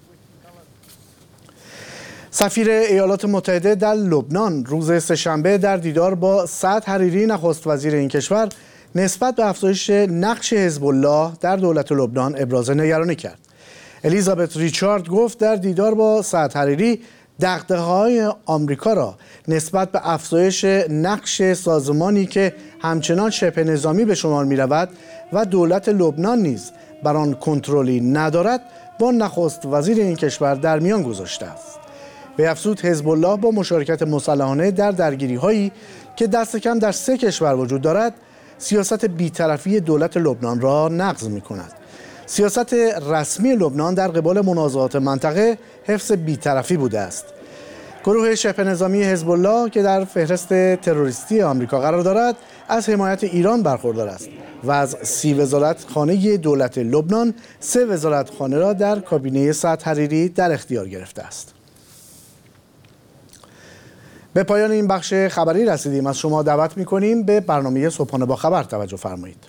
سفیر ایالات متحده در لبنان روز سه‌شنبه در دیدار با سعد حریری، نخست وزیر این کشور، نسبت به افزایش نقش حزب الله در دولت لبنان ابراز نگرانی کرد. الیزابت ریچارد گفت در دیدار با سعد حریری دغدغه‌های آمریکا را نسبت به افزایش نقش سازمانی که همچنان شبه نظامی به شمار می‌رود و دولت لبنان نیز بر آن کنترلی ندارد با نخست وزیر این کشور در میان گذاشته است. به افزود حزب الله با مشارکت مسلحانه در درگیری‌هایی که دست کم در 3 کشور وجود دارد، سیاست بی‌طرفی دولت لبنان را نقض می‌کند. سیاست رسمی لبنان در قبال منازعات منطقه حفظ بی‌طرفی بوده است. گروه شبه نظامی حزب الله که در فهرست تروریستی آمریکا قرار دارد، از حمایت ایران برخوردار است و از 30 وزارتخانه دولت لبنان 3 وزارتخانه را در کابینه سعد حریری در اختیار گرفته است. به پایان این بخش خبری رسیدیم. از شما دعوت می‌کنیم به برنامه صبحانه با خبر توجه فرمایید.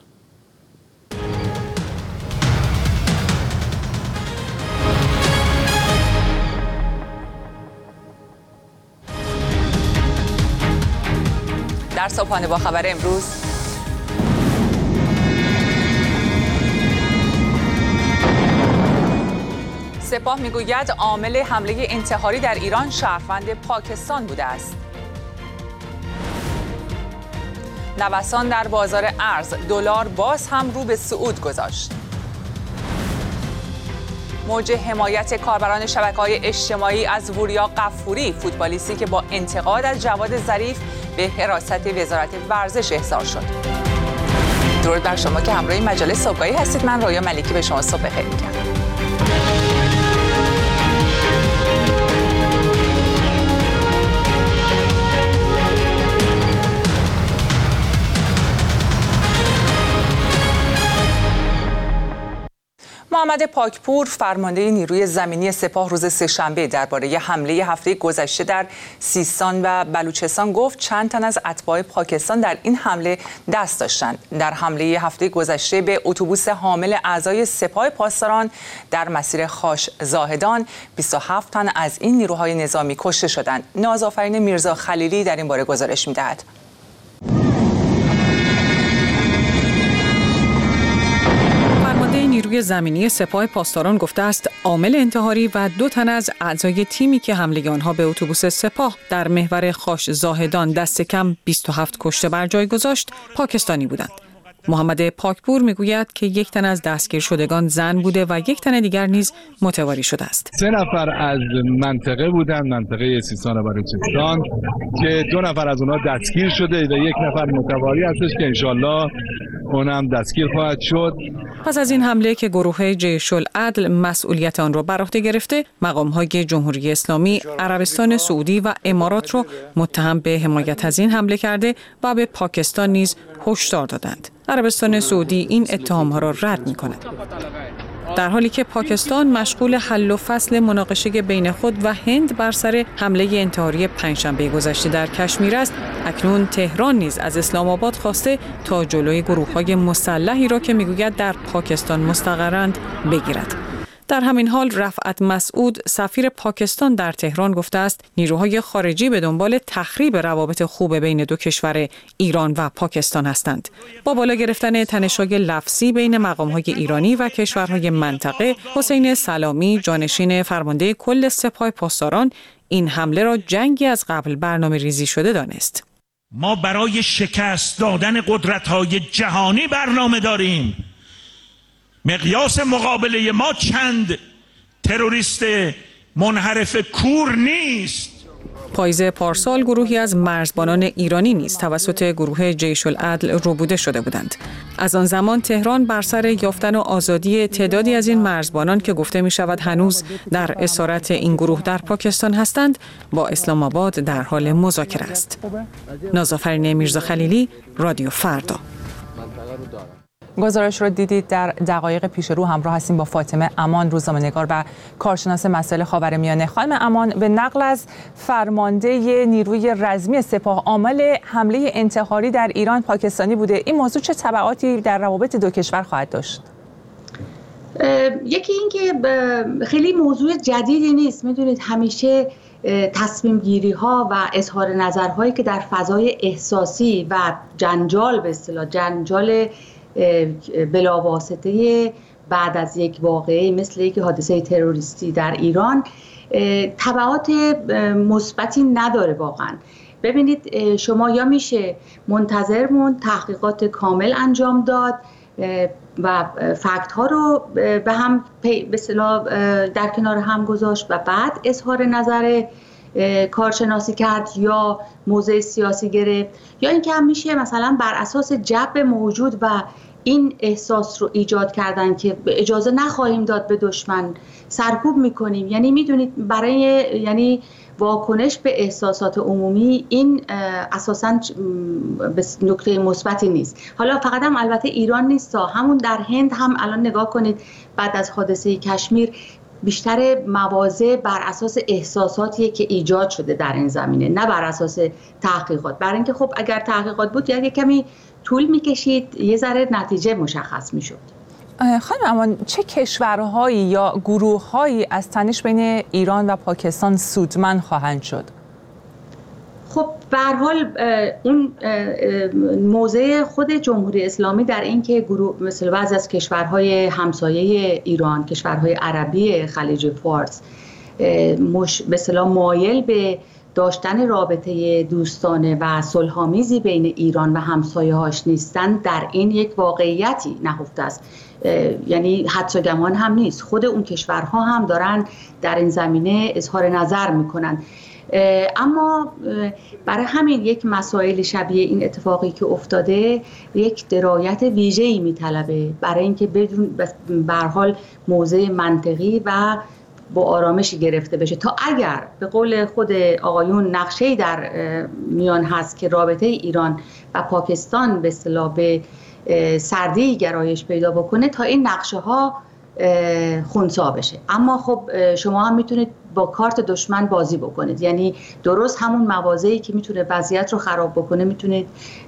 در صبحانه با خبر امروز سپاه میگوید عامل حمله انتحاری در ایران شهروند پاکستان بوده است. نوسان در بازار ارز، دلار باز هم رو به صعود گذاشت. موج حمایت کاربران شبکه‌های اجتماعی از وریا غفوری، فوتبالیستی که با انتقاد از جواد ظریف به حراست وزارت ورزش احضار شد. درود بر شما که همراه مجله صبحگاهی هستید. من رویا ملکی به شما صبح بخیر میگم. محمد پاکپور فرمانده نیروی زمینی سپاه روز سه‌شنبه درباره حمله هفته گذشته در سیستان و بلوچستان گفت چند تن از اتباع پاکستان در این حمله دست داشتند. در حمله هفته گذشته به اتوبوس حامل اعضای سپاه پاسداران در مسیر خاش زاهدان 27 تن از این نیروهای نظامی کشته شدند. نازآفرین میرزا خلیلی در این باره گزارش می‌دهد. نیروی زمینی سپاه پاسداران گفته است عامل انتحاری و 2 تن از اعضای تیمی که حمله آنها به اتوبوس سپاه در محور خاش زاهدان دست کم 27 کشته بر جای گذاشت پاکستانی بودند. محمد پاکپور میگوید که 1 تن از دستگیر شدگان زن بوده و 1 تن دیگر نیز متواری شده است. 3 نفر از منطقه بودند، منطقه سیستان و بلوچستان، که 2 نفر از اونها دستگیر شده و 1 نفر متواری هستش که انشالله اونم دستگیر خواهد شد. پس از این حمله که گروه جیش العدل مسئولیت آن را بر عهده گرفته، مقام‌های جمهوری اسلامی، عربستان سعودی و امارات را متهم به حمایت از این حمله کرده و به پاکستان نیز هشدار دادند. عربستان سعودی این اتهام‌ها را رد می‌کند. در حالی که پاکستان مشغول حل و فصل مناقشه بین خود و هند بر سر حمله انتحاری پنجشنبه گذشته در کشمیر است، اکنون تهران نیز از اسلام آباد خواسته تا جلوی گروه‌های مسلحی را که میگوید در پاکستان مستقرند بگیرد. در همین حال رفعت مسعود سفیر پاکستان در تهران گفته است نیروهای خارجی به دنبال تخریب روابط خوب بین 2 کشور ایران و پاکستان هستند. با بالا گرفتن تنش‌های لفظی بین مقام‌های ایرانی و کشورهای منطقه، حسین سلامی جانشین فرمانده کل سپاه پاسداران این حمله را جنگی از قبل برنامه‌ریزی شده دانست. ما برای شکست دادن قدرت‌های جهانی برنامه داریم. مقیاس مقابله ما چند تروریست منحرف کور نیست. پاییز پارسال گروهی از مرزبانان ایرانی نیز توسط گروه جیش العدل ربوده شده بودند. از آن زمان تهران بر سر یافتن و آزادی تعدادی از این مرزبانان که گفته می شود هنوز در اسارت این گروه در پاکستان هستند با اسلام آباد در حال مذاکره است. نازآفرین میرزا خلیلی، رادیو فردا. گزارش رو دیدید. در دقایق پیش رو همراه هستیم با فاطمه امان، روزنامه‌نگار و کارشناس مسائل خاورمیانه. خانم امان، به نقل از فرمانده نیروی رزمی سپاه عامل حمله انتحاری در ایران پاکستانی بوده. این موضوع چه تبعاتی در روابط 2 کشور خواهد داشت؟ یکی این که خیلی موضوع جدیدی نیست. میدونید همیشه تصمیم گیری ها و اظهار نظرهایی که در فضای احساسی و جنجال، به اصطلاح جنجال بلاواسطه بعد از یک واقعه مثل یک حادثه تروریستی در ایران تبعات مثبتی نداره واقعا. ببینید شما یا میشه منتظر موند، تحقیقات کامل انجام داد و فکت ها رو به هم به اصطلاح در کنار هم گذاشت و بعد اظهار نظر کارشناسی کرد یا موضع سیاسی گرفت، یا اینکه هم میشه مثلا بر اساس جو موجود و این احساس رو ایجاد کردن که اجازه نخواهیم داد به دشمن، سرکوب میکنیم. یعنی میدونید برای یعنی واکنش به احساسات عمومی این اساساً نکته مثبتی نیست. حالا فقط هم البته ایران نیست، همون در هند هم الان نگاه کنید بعد از حادثه کشمیر بیشتر مواضع بر اساس احساساتیه که ایجاد شده در این زمینه، نه بر اساس تحقیقات. برای اینکه خب اگر تحقیقات بود یه کمی طول میکشید، یه ذره نتیجه مشخص میشد. خانم امان، چه کشورهایی یا گروههایی از تنش بین ایران و پاکستان سودمند خواهند شد؟ خب به هر حال اون موضع خود جمهوری اسلامی در این که گروه مثل بعضی از کشورهای همسایه ایران، کشورهای عربی خلیج فارس به اصطلاح مایل به داشتن رابطه دوستانه و صلح‌آمیزی بین ایران و همسایه‌هاش نیستن، در این یک واقعیتی نهفته است. یعنی حدس و گمان هم نیست، خود اون کشورها هم دارن در این زمینه اظهار نظر میکنن. اما برای همین یک مسائل شبیه این اتفاقی که افتاده یک درایت ویژه‌ای میطلبه برای اینکه بدون به هر حال موضع منطقی و با آرامشی گرفته بشه، تا اگر به قول خود آقایون نقشه‌ای در میان هست که رابطه ایران و پاکستان به اصطلاح به سردی گرایش پیدا بکنه، تا این نقشه ها خنثی بشه. اما خب شما هم میتونید با کارت دشمن بازی بکنید، یعنی درست همون مواضعی که میتونه وضعیت رو خراب بکنه میتونید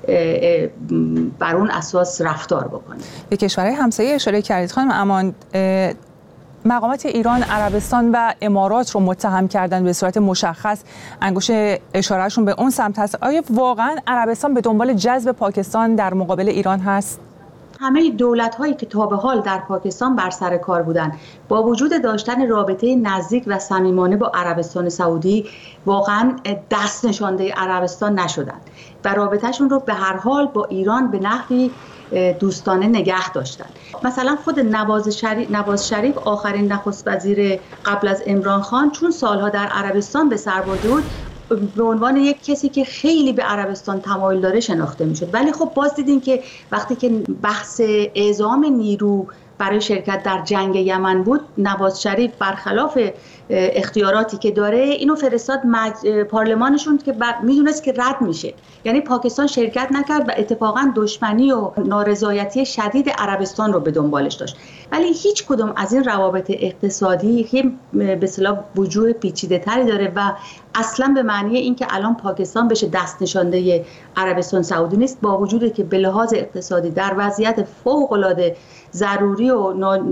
بر اون اساس رفتار بکنید. به کشورهای همسایه اشاره کردید خانم امان، مقامات ایران، عربستان و امارات رو متهم کردن به صورت مشخص، انگشت اشارهشون به اون سمت هست. آیا واقعا عربستان به دنبال جذب پاکستان در مقابل ایران هست؟ همه دولت‌هایی که تا به حال در پاکستان بر سر کار بودن، با وجود داشتن رابطه نزدیک و صمیمانه با عربستان سعودی، واقعا دست نشانده عربستان نشدند و رابطهشون رو به هر حال با ایران به نحوی دوستانه نگه داشتن. مثلا خود نواز شریف آخرین نخست وزیر قبل از عمران خان، چون سالها در عربستان به سر برده بود، به عنوان یک کسی که خیلی به عربستان تمایل داره شناخته میشد. ولی خب باز دیدیم که وقتی که بحث اعزام نیرو برای شرکت در جنگ یمن بود، نواز شریف برخلاف اختیاراتی که داره اینو فرستاد پارلمانشون که میدونست که رد میشه. یعنی پاکستان شرکت نکرد و اتفاقا دشمنی و نارضایتی شدید عربستان رو به دنبالش داشت. ولی هیچ کدوم از این روابط اقتصادی به اصطلاح وجوه پیچیده تری داره و اصلا به معنی اینکه الان پاکستان بشه دست نشانده عربستان سعودی نیست، با وجودی که به لحاظ اقتصادی در وضعیت فوق العاده ضروری و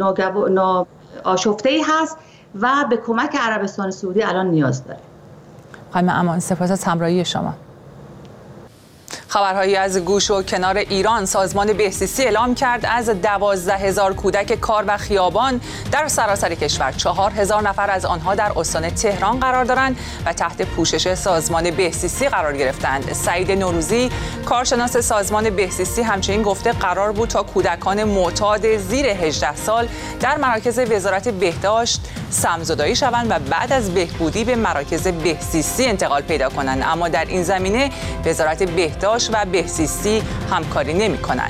ناآشفته‌ای هست و به کمک عربستان سعودی الان نیاز داره. خانم امان، سپاس از همراهی شما. خبرهایی از گوش و کنار ایران. سازمان بهزیستی اعلام کرد از 12,000 کودک کار و خیابان در سراسر کشور 4,000 نفر از آنها در استان تهران قرار دارند و تحت پوشش سازمان بهزیستی قرار گرفتند. سعید نوروزی، کارشناس سازمان بهزیستی، همچنین گفته قرار بود تا کودکان معتاد زیر 18 سال در مراکز وزارت بهداشت سم‌زدایی شوند و بعد از بهبودی به مراکز بهزیستی انتقال پیدا کنند، اما در این زمینه وزارت بهداشت و بهزیستی همکاری نمی‌کنند.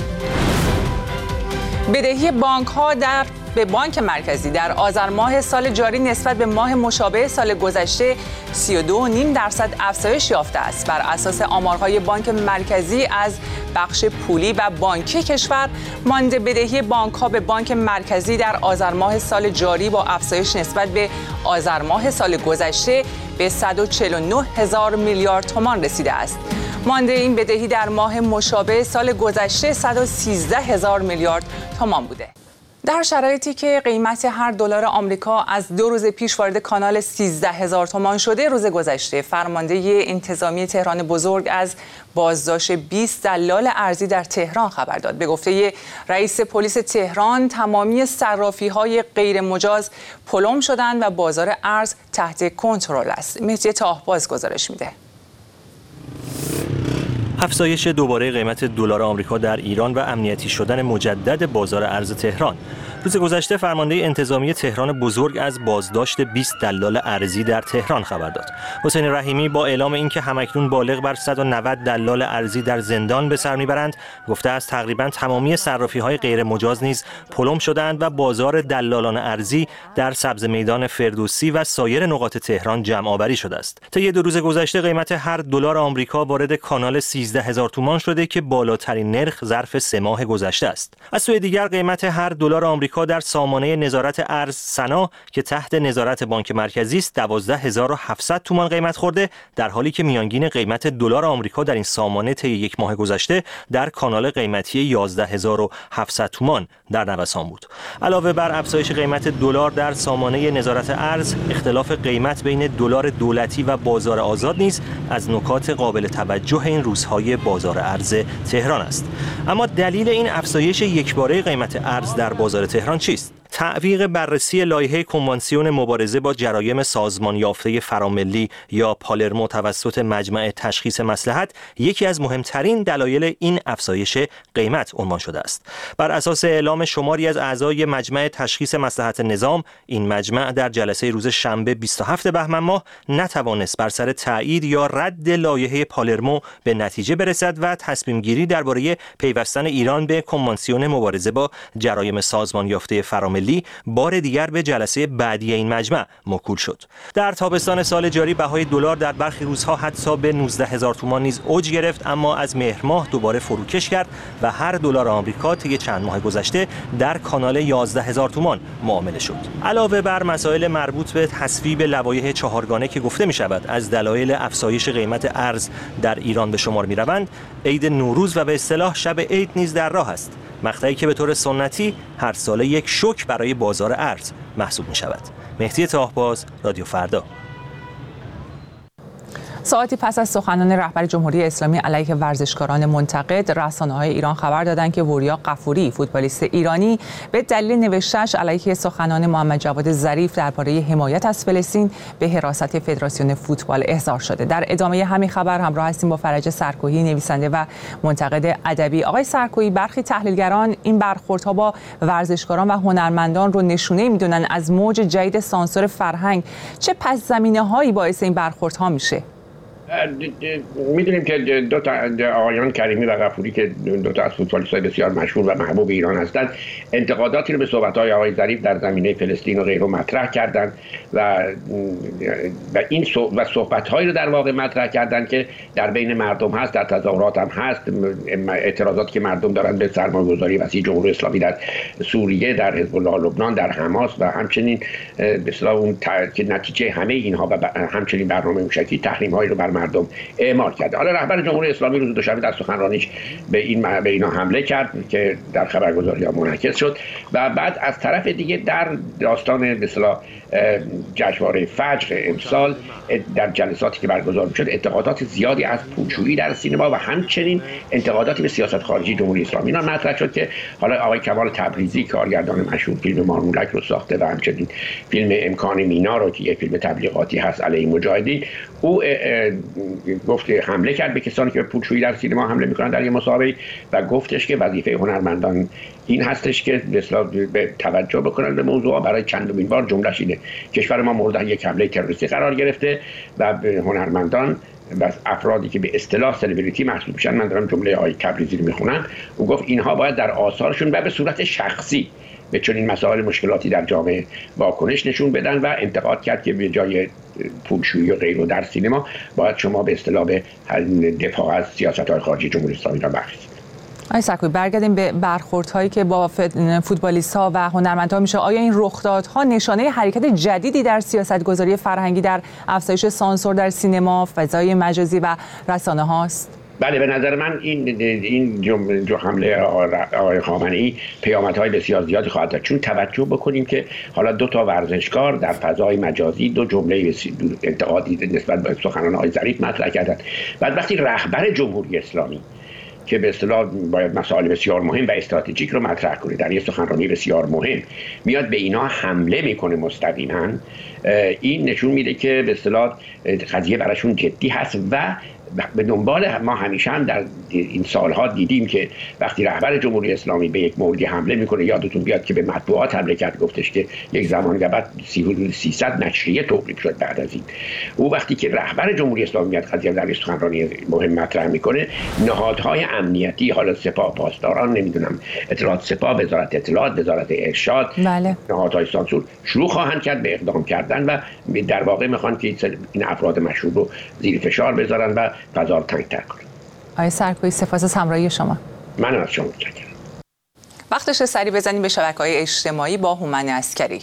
بدهی بانک‌ها به بانک مرکزی در آذر ماه سال جاری نسبت به ماه مشابه سال گذشته 32.5% افزایش یافته است. بر اساس آمارهای بانک مرکزی از بخش پولی و بانکی کشور، مانده بدهی بانک‌ها به بانک مرکزی در آذر ماه سال جاری با افزایش نسبت به آذر ماه سال گذشته به 149,000 میلیارد تومان رسیده است. مانده این بدهی در ماه مشابه سال گذشته 113,000 میلیارد تومان بوده. در شرایطی که قیمت هر دلار آمریکا از 2 روز پیش وارد کانال 13,000 تومان شده، روز گذشته فرمانده انتظامی تهران بزرگ از بازداشت 20 دلال ارزی در تهران خبر داد. به گفته رئیس پلیس تهران، تمامی صرافی‌های غیر مجاز پلم شدند و بازار ارز تحت کنترل است. مهدی تاهباز گزارش میده. افزایش دوباره قیمت دلار آمریکا در ایران و امنیتی شدن مجدد بازار ارز تهران. روز گذشته فرمانده انتظامی تهران بزرگ از بازداشت 20 دلال ارزی در تهران خبر داد. حسین رحیمی با اعلام اینکه همکنون بالغ بر 190 دلال ارزی در زندان به سر میبرند، گفته است تقریبا تمامی صرافی‌های غیر مجاز نیز پلم شدند و بازار دلالان ارزی در سبز میدان فردوسی و سایر نقاط تهران جمع آوری شده است. طی 2 روز گذشته قیمت هر دلار آمریکا وارد کانال 13000 تومان شده که بالاترین نرخ ظرف 3 ماه گذشته است. از سوی دیگر قیمت هر دلار آمریکا در سامانه نظارت ارز سنا که تحت نظارت بانک مرکزی است 12700 تومان قیمت خورده، در حالی که میانگین قیمت دلار آمریکا در این سامانه طی 1 ماه گذشته در کانال قیمتی 11700 تومان در نوسان بود. علاوه بر افزایش قیمت دلار در سامانه نظارت ارز، اختلاف قیمت بین دلار دولتی و بازار آزاد نیز از نکات قابل توجه این روزهای بازار ارز تهران است. اما دلیل این افزایش یکباره قیمت ارز در بازار تهران چیست؟ تعویق بررسی لایحه کنوانسیون مبارزه با جرایم سازمان یافته فراملی یا پالرمو توسط مجمع تشخیص مصلحت یکی از مهمترین دلایل این افزایش قیمت عنوان شده است. بر اساس اعلام شماری از اعضای مجمع تشخیص مصلحت نظام، این مجمع در جلسه روز شنبه 27 بهمن ماه نتوانست بر سر تایید یا رد لایحه پالرمو به نتیجه برسد و تصمیم گیری درباره پیوستن ایران به کنوانسیون مبارزه با جرایم سازمان یافته فراملی بار دیگر به جلسه بعدی این مجمع موکول شد. در تابستان سال جاری بهای دلار در برخی روزها حتی به 19000 تومان نیز اوج گرفت، اما از مهر ماه دوباره فروکش کرد و هر دلار آمریکا طی چند ماه گذشته در کانال 11000 تومان معامله شد. علاوه بر مسائل مربوط به تصویب لوایح چهارگانه که گفته می شود از دلایل افزایش قیمت ارز در ایران به شمار می روند، عید نوروز و به اصطلاح شب عید نیز در راه است. مقطعی که به طور سنتی هر ساله یک شوک برای بازار ارز محسوب می شود. مهدی طاهباز، رادیو فردا. ساعتی پس از سخنان رهبر جمهوری اسلامی علیه ورزشکاران منتقد، رسانه‌های ایران خبر دادند که وریا غفوری، فوتبالیست ایرانی، به دلیل نوشته‌اش علیه سخنان محمد جواد ظریف درباره حمایت از فلسطین به حراست فدراسیون فوتبال احضار شده. در ادامه همین خبر همراه هستیم با فرج سرکوهی، نویسنده و منتقد ادبی. آقای سرکوهی، برخی تحلیلگران این برخوردها با ورزشکاران و هنرمندان رو نشونه می‌دونن از موج جدید سانسور فرهنگ. چه پس‌زمینه‌هایی باعث این برخوردها میشه؟ میدونیم که دو تا آقایان کریمی و غفوری که دو تا از فوتبالیست‌های بسیار مشهور و محبوب ایران هستند، انتقاداتی رو به صحبت‌های آقای ظریف در زمینه فلسطین و غیره مطرح کردند و این صحبت‌هایی رو در واقع مطرح کردند که در بین مردم هست، در تظاهرات هم هست، اعتراضاتی که مردم دارن به سرمایه‌گذاری وسیع جمهوری اسلامی در سوریه، در حزب الله لبنان، در حماس و همچنین به اصطلاح اون که نتیجه همه اینها و همچنین برنامه موشکی تحریم‌هایی رو بر مردم اعمال کرد. حالا رهبر جمهوری اسلامی روز دوشنبه در سخنرانیش به اینا حمله کرد که در خبرگزاری‌ها منعکس شد و بعد از طرف دیگه در داستان به اصطلاح جشنواره فجر امسال در جلساتی که برگزار شد انتقادات زیادی از پولشویی در سینما و همچنین انتقاداتی به سیاست خارجی جمهوری اسلامی اینا مطرح شد که حالا آقای کمال تبریزی کارگردان مشهور فیلم مارمولک رو ساخته و همچنین فیلم امکان مینا رو که یک فیلم تبلیغاتی هست علیه مجاهدین، او گفت حمله کرد به کسانی که به پولشویی در سینما حمله میکنن در یه مسابقه و گفتش که وظیفه هنرمندان این هستش که به توجه بکنن به موضوع. برای چندمین بار جمله‌اش اینه: کشور ما مورد یک حمله تروریستی قرار گرفته و به هنرمندان و افرادی که به اصطلاح سلبریتی محسوب میشن، من دارم جمله آقای تبریزی رو میخونم، او گفت اینها باید در آثارشون و به صورت شخصی به چنین مسائل مشکلاتی در جامعه واکنش نشون بدن و انتقاد کرد که به جای پولشویی و غیره در سینما باید شما به اصطلاح به دفاع از سیاست‌های خارجی جمهوری اسلامی را بخشید. آقای سرکوهی، برگردیم به برخوردهایی که با فوتبالیست‌ها و هنرمندان میشه. آیا این رخدادها نشانه حرکت جدیدی در سیاست‌گذاری فرهنگی در افزایش سانسور در سینما، فضای مجازی و رسانه هاست؟ بله، به نظر من این حمله آقای خامنه‌ای پیامدهای بسیار زیادی خواهد داشت، چون توجه بکنیم که حالا دو تا ورزشکار در فضای مجازی دو جمله انتقادی نسبت به سخنان آقای ظریف مطرح کردند. بعد وقتی رهبر جمهوری اسلامی که به اصطلاح باید مسائل بسیار مهم و استراتژیک رو مطرح کنه در یک سخنرانی بسیار مهم میاد به اینا حمله میکنه مستقیما، این نشون میده که به اصطلاح قضیه براشون جدی هست و به دنبال ما همیشه هم در این سالها دیدیم که وقتی رهبر جمهوری اسلامی به یک موردی حمله میکنه، یادتون بیاد که به مطبوعات حمله کرد، گفتش که یک زمانی بعد 300 نشریه تولید شد بعد از این. او وقتی که رهبر جمهوری اسلامی میاد قضیه در سخنرانی مهم مطرح میکنه، نهادهای امنیتی، حالا سپاه، پاسداران، نمیدونم اطلاعات سپاه، وزارت اطلاعات، وزارت ارشاد، نهادهای سانسور شروع خواهند کرد به اقدام کردن و در واقع میخوان که این افراد مشهور رو زیر فشار بذارن و فضا رو تنگ‌تر کنن. آقای سرکویی، سپاس از همراهی شما. من از شما متشکرم. وقتش سری بزنیم به شبکه‌های اجتماعی با هومن عسکری.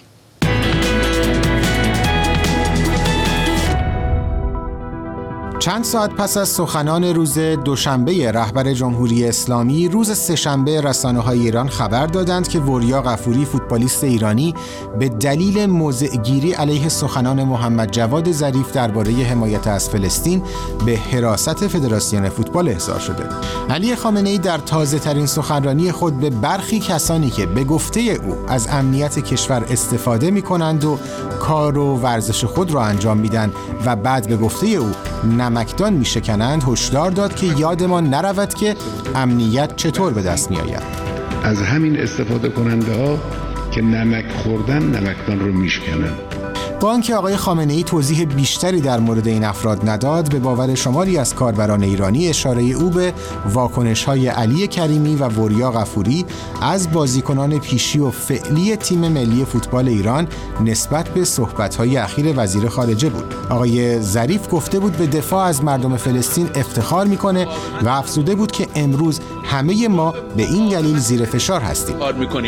چند ساعت پس از سخنان روز دوشنبه رهبر جمهوری اسلامی، روز سه‌شنبه رسانه‌های ایران خبر دادند که وریا غفوری، فوتبالیست ایرانی، به دلیل موضع‌گیری علیه سخنان محمد جواد ظریف درباره حمایت از فلسطین به حراست فدراسیون فوتبال احضار شده. علی خامنه‌ای در تازه‌ترین سخنرانی خود به برخی کسانی که به گفته او از امنیت کشور استفاده می‌کنند و کار و ورزش خود را انجام میدن و بعد به گفته او نمکدان میشکنند، هشدار داد که یادمان نرود که امنیت چطور به دست میآید. از همین استفاده کننده ها که نمک خوردن نمکدان رو میشکنند. با آنکه آقای خامنه‌ای توضیح بیشتری در مورد این افراد نداد، به باور شماری از کاربران ایرانی اشاره او به واکنش‌های علی کریمی و وریا غفوری از بازیکنان پیشی و فعلی تیم ملی فوتبال ایران نسبت به صحبت‌های اخیر وزیر خارجه بود. آقای ظریف گفته بود به دفاع از مردم فلسطین افتخار می‌کنه و افزوده بود که امروز همه ما به این دلیل زیر فشار هستیم.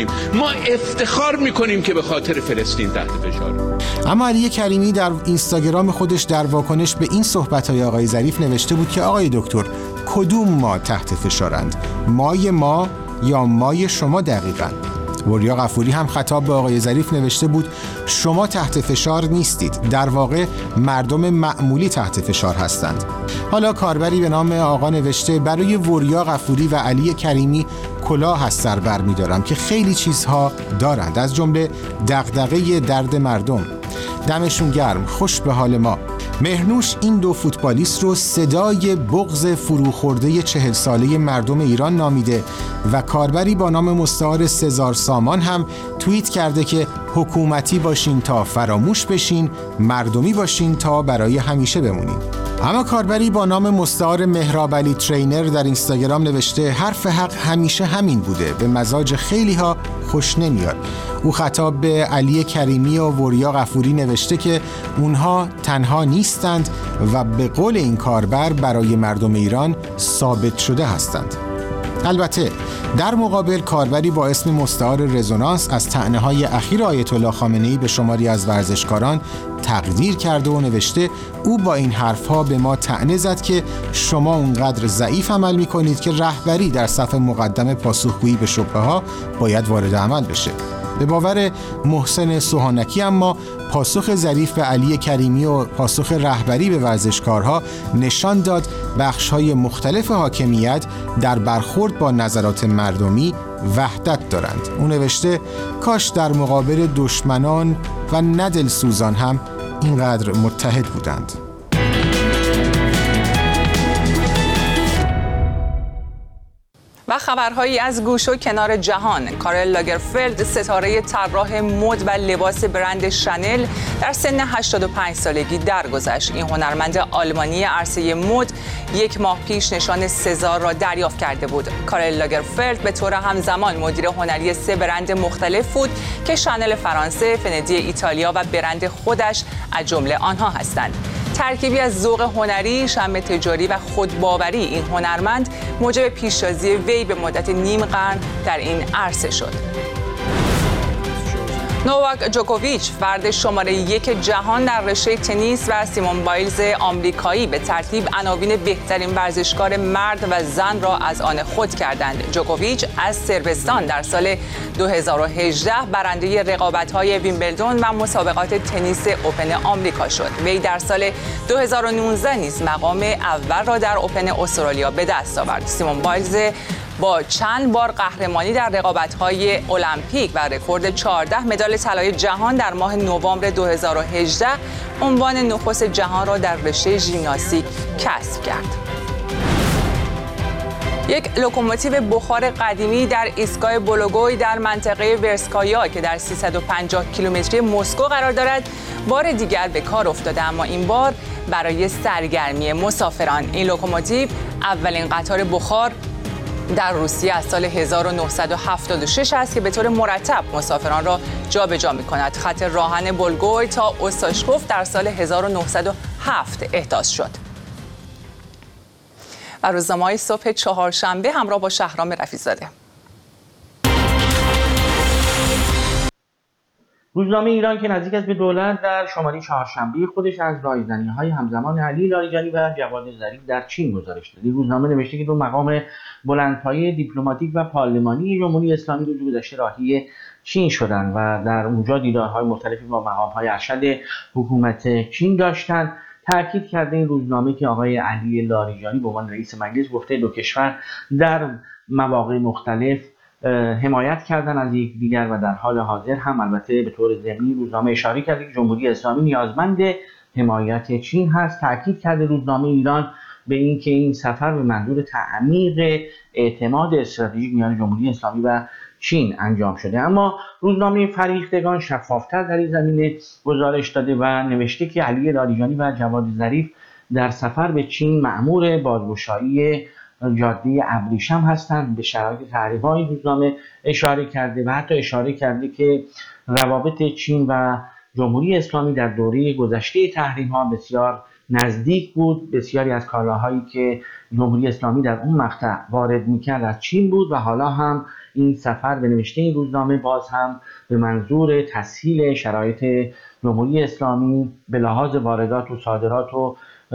ما افتخار می‌کنیم که به خاطر فلسطین تحت فشار. اما علی کریمی در اینستاگرام خودش در واکنش به این صحبت‌های آقای ظریف نوشته بود که آقای دکتر، کدوم ما تحت فشارند؟ مای ما یا مای شما دقیقاً؟ وریا غفوری هم خطاب به آقای ظریف نوشته بود شما تحت فشار نیستید، در واقع مردم معمولی تحت فشار هستند. حالا کاربری به نام آقا نوشته برای وریا غفوری و علی کریمی کلاه از سر برمی‌دارم که خیلی چیزها دارند، از جمله دغدغه درد مردم. دمشون گرم، خوش به حال ما. مهرنوش این دو فوتبالیست رو صدای بغض فروخورده 40 ساله مردم ایران نامیده و کاربری با نام مستعار سزار سامان هم توییت کرده که حکومتی باشین تا فراموش بشین، مردمی باشین تا برای همیشه بمونین. اما کاربری با نام مستعار مهراب علی ترینر در اینستاگرام نوشته حرف حق همیشه همین بوده، به مزاج خیلی ها خوش نمیاد. او خطاب به علی کریمی و وریا غفوری نوشته که اونها تنها نیستند و به قول این کاربر برای مردم ایران ثابت شده هستند. البته در مقابل کاربری با اسم مستعار رزونانس از طعنه‌های اخیر آیت الله خامنه‌ای به شماری از ورزشکاران تقدیر کرده و نوشته او با این حرفها به ما طعنه زد که شما اونقدر ضعیف عمل می‌کنید که رهبری در صف مقدم پاسخگویی به شبهه‌ها باید وارد عمل بشه. به باور محسن سوهانکی اما پاسخ ظریف به علی کریمی و پاسخ رهبری به ورزشکارها نشان داد بخش‌های مختلف حاکمیت در برخورد با نظرات مردمی وحدت دارند. او نوشته کاش در مقابل دشمنان و نه دلسوزان هم اینقدر متحد بودند. و خبرهایی از گوش و کنار جهان. کارل لاگرفلد، ستاره طراح مد و لباس برند شانل، در سن 85 سالگی درگذشت. این هنرمند آلمانی عرصه مد 1 ماه پیش نشان سزار را دریافت کرده بود. کارل لاگرفلد به طور همزمان مدیر هنری 3 برند مختلف بود که شانل فرانسه، فندی ایتالیا و برند خودش از جمله آنها هستند. ترکیبی از ذوق هنری، شم تجاری و خودباوری این هنرمند موجب پیشتازی وی به مدت نیم قرن در این عرصه شد. نوواک جوکوویچ، فرد شماره 1 جهان در رشته تنیس، و سیمون بایلز آمریکایی به ترتیب عناوین بهترین ورزشکار مرد و زن را از آن خود کردند. جوکوویچ از صربستان در سال 2018 برنده رقابت‌های ویمبلدون و مسابقات تنیس اوپن آمریکا شد. وی در سال 2019 نیز مقام اول را در اوپن استرالیا به دست آورد. سیمون بایلز با چند بار قهرمانی در رقابت‌های المپیک و رکورد 14 مدال طلای جهان در ماه نوامبر 2018 عنوان نخست جهان را در رشته ژیمناستیک کسب کرد. یک لوکوموتیو بخار قدیمی در ایستگاه بولوگوی در منطقه ورسکایا که در 350 کیلومتری مسکو قرار دارد بار دیگر به کار افتاده، اما این بار برای سرگرمی مسافران. این لوکوموتیو اولین قطار بخار در روسیه از سال 1976 است که به طور مرتب مسافران را جابجا می‌کند. خط راهن بولگوی تا اوستاشکوف در سال 1907 احداث شد. و روزنامه‌های صبح چهارشنبه همراه با شهرام رفیع‌زاده. روزنامه ایران که نزدیک است به دولت در شماره چهارشنبه خودش از رایزنی‌های همزمان علی لاریجانی و جواد ظریف در چین گزارش داد. روزنامه نوشته که دو مقام بلندپایه دیپلماتیک و پارلمانی جمهوری اسلامی روز گذشته راهی چین شدند و در اونجا دیدارهای مختلفی با مقام‌های ارشد حکومت چین داشتند. تأکید کرده این روزنامه که آقای علی لاریجانی به عنوان رئیس مجلس گفته دو کشور در مواقع مختلف حمایت کردن از یکدیگر و در حال حاضر هم البته به طور ضمنی روزنامه اشاره کرده که جمهوری اسلامی نیازمند حمایت چین هست. تأکید کرده روزنامه ایران به این که این سفر به منظور تعمیق اعتماد استراتژیک میان جمهوری اسلامی و چین انجام شده. اما روزنامه فریختگان شفافتر در این زمینه گزارش داده و نوشته که علی لاریجانی و جواد ظریف در سفر به چین مأمور بازگشایی جاده ابریشم هستند. به شرایط تحریم‌ها این روزنامه اشاره کرده و حتی اشاره کرده که روابط چین و جمهوری اسلامی در دوره گذشته تحریم‌ها بسیار نزدیک بود. بسیاری از کالاهایی که جمهوری اسلامی در اون مقطع وارد می‌کرد از چین بود و حالا هم این سفر به نوشته این روزنامه باز هم به منظور تسهیل شرایط جمهوری اسلامی به لحاظ واردات و صادرات و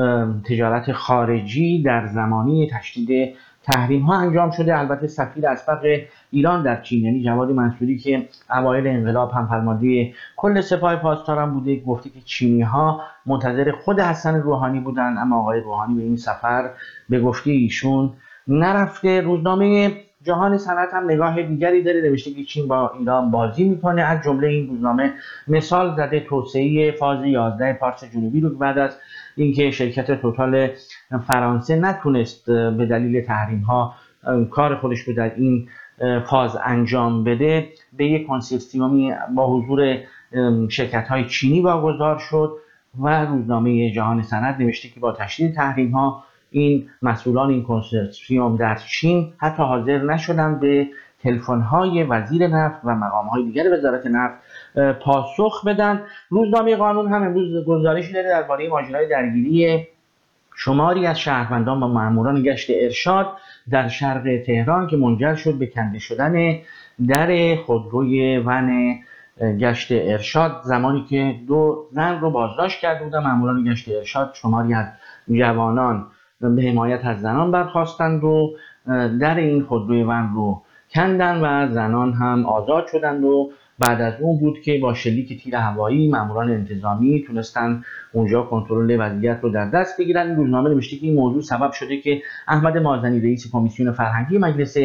تجارت خارجی در زمانی تشدید تحریم ها انجام شده. البته سفیر اسبق ایران در چین یعنی جواد منصوری که اوایل انقلاب هم فرمانده کل سپاه پاسداران بوده گفته که چینی ها منتظر خود حسن روحانی بودند، اما آقای روحانی به این سفر به گفته ایشون نرفته. روزنامه جهان صنعت هم نگاه دیگری داره، نوشته که چین با ایران بازی میکنه. از جمله این روزنامه مثال زده توسعه فاز 11 پارس جنوبی رو بعد از اینکه شرکت توتال فرانسه نتونست به دلیل تحریم ها کار خودش رو در این فاز انجام بده به یک کنسورسیومی با حضور شرکت های چینی واگذار شد و روزنامه جهان صنعت نوشته که با تشدید تحریم ها این مسئولان این کنسورسیوم در چین حتی حاضر نشدند به تلفن‌های وزیر نفت و مقام‌های دیگر وزارت نفت پاسخ بدن. روزنامه قانون هم امروز گزارشی داره درباره ماجرای درگیری شماری از شهروندان و ماموران گشت ارشاد در شرق تهران که منجر شد به کنده شدن در خودروی ون گشت ارشاد زمانی که دو زن رو بازداشت کرده بودن. ماموران گشت ارشاد شماری از جوانان به حمایت از زنان برخاستند و در این خودروی ون رو کندن و زنان هم آزاد شدند و بعد از اون بود که با شلیک تیر هوایی ماموران انتظامی تونستن اونجا کنترل وضعیت رو در دست بگیرن. این روزنامه نوشته که این موضوع سبب شده که احمد مازنی رئیس کمیسیون فرهنگی مجلس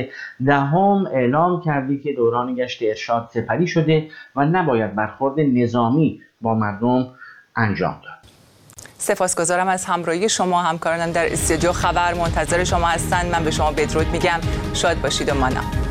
دهم اعلام کرده که دوران گشت ارشاد سپری شده و نباید برخورد نظامی با مردم انجام داد. سپاسگزارم از همراهی شما. همکارانم در استودیو خبر منتظر شما هستند. من به شما بدرود میگم. شاد باشید و مانا.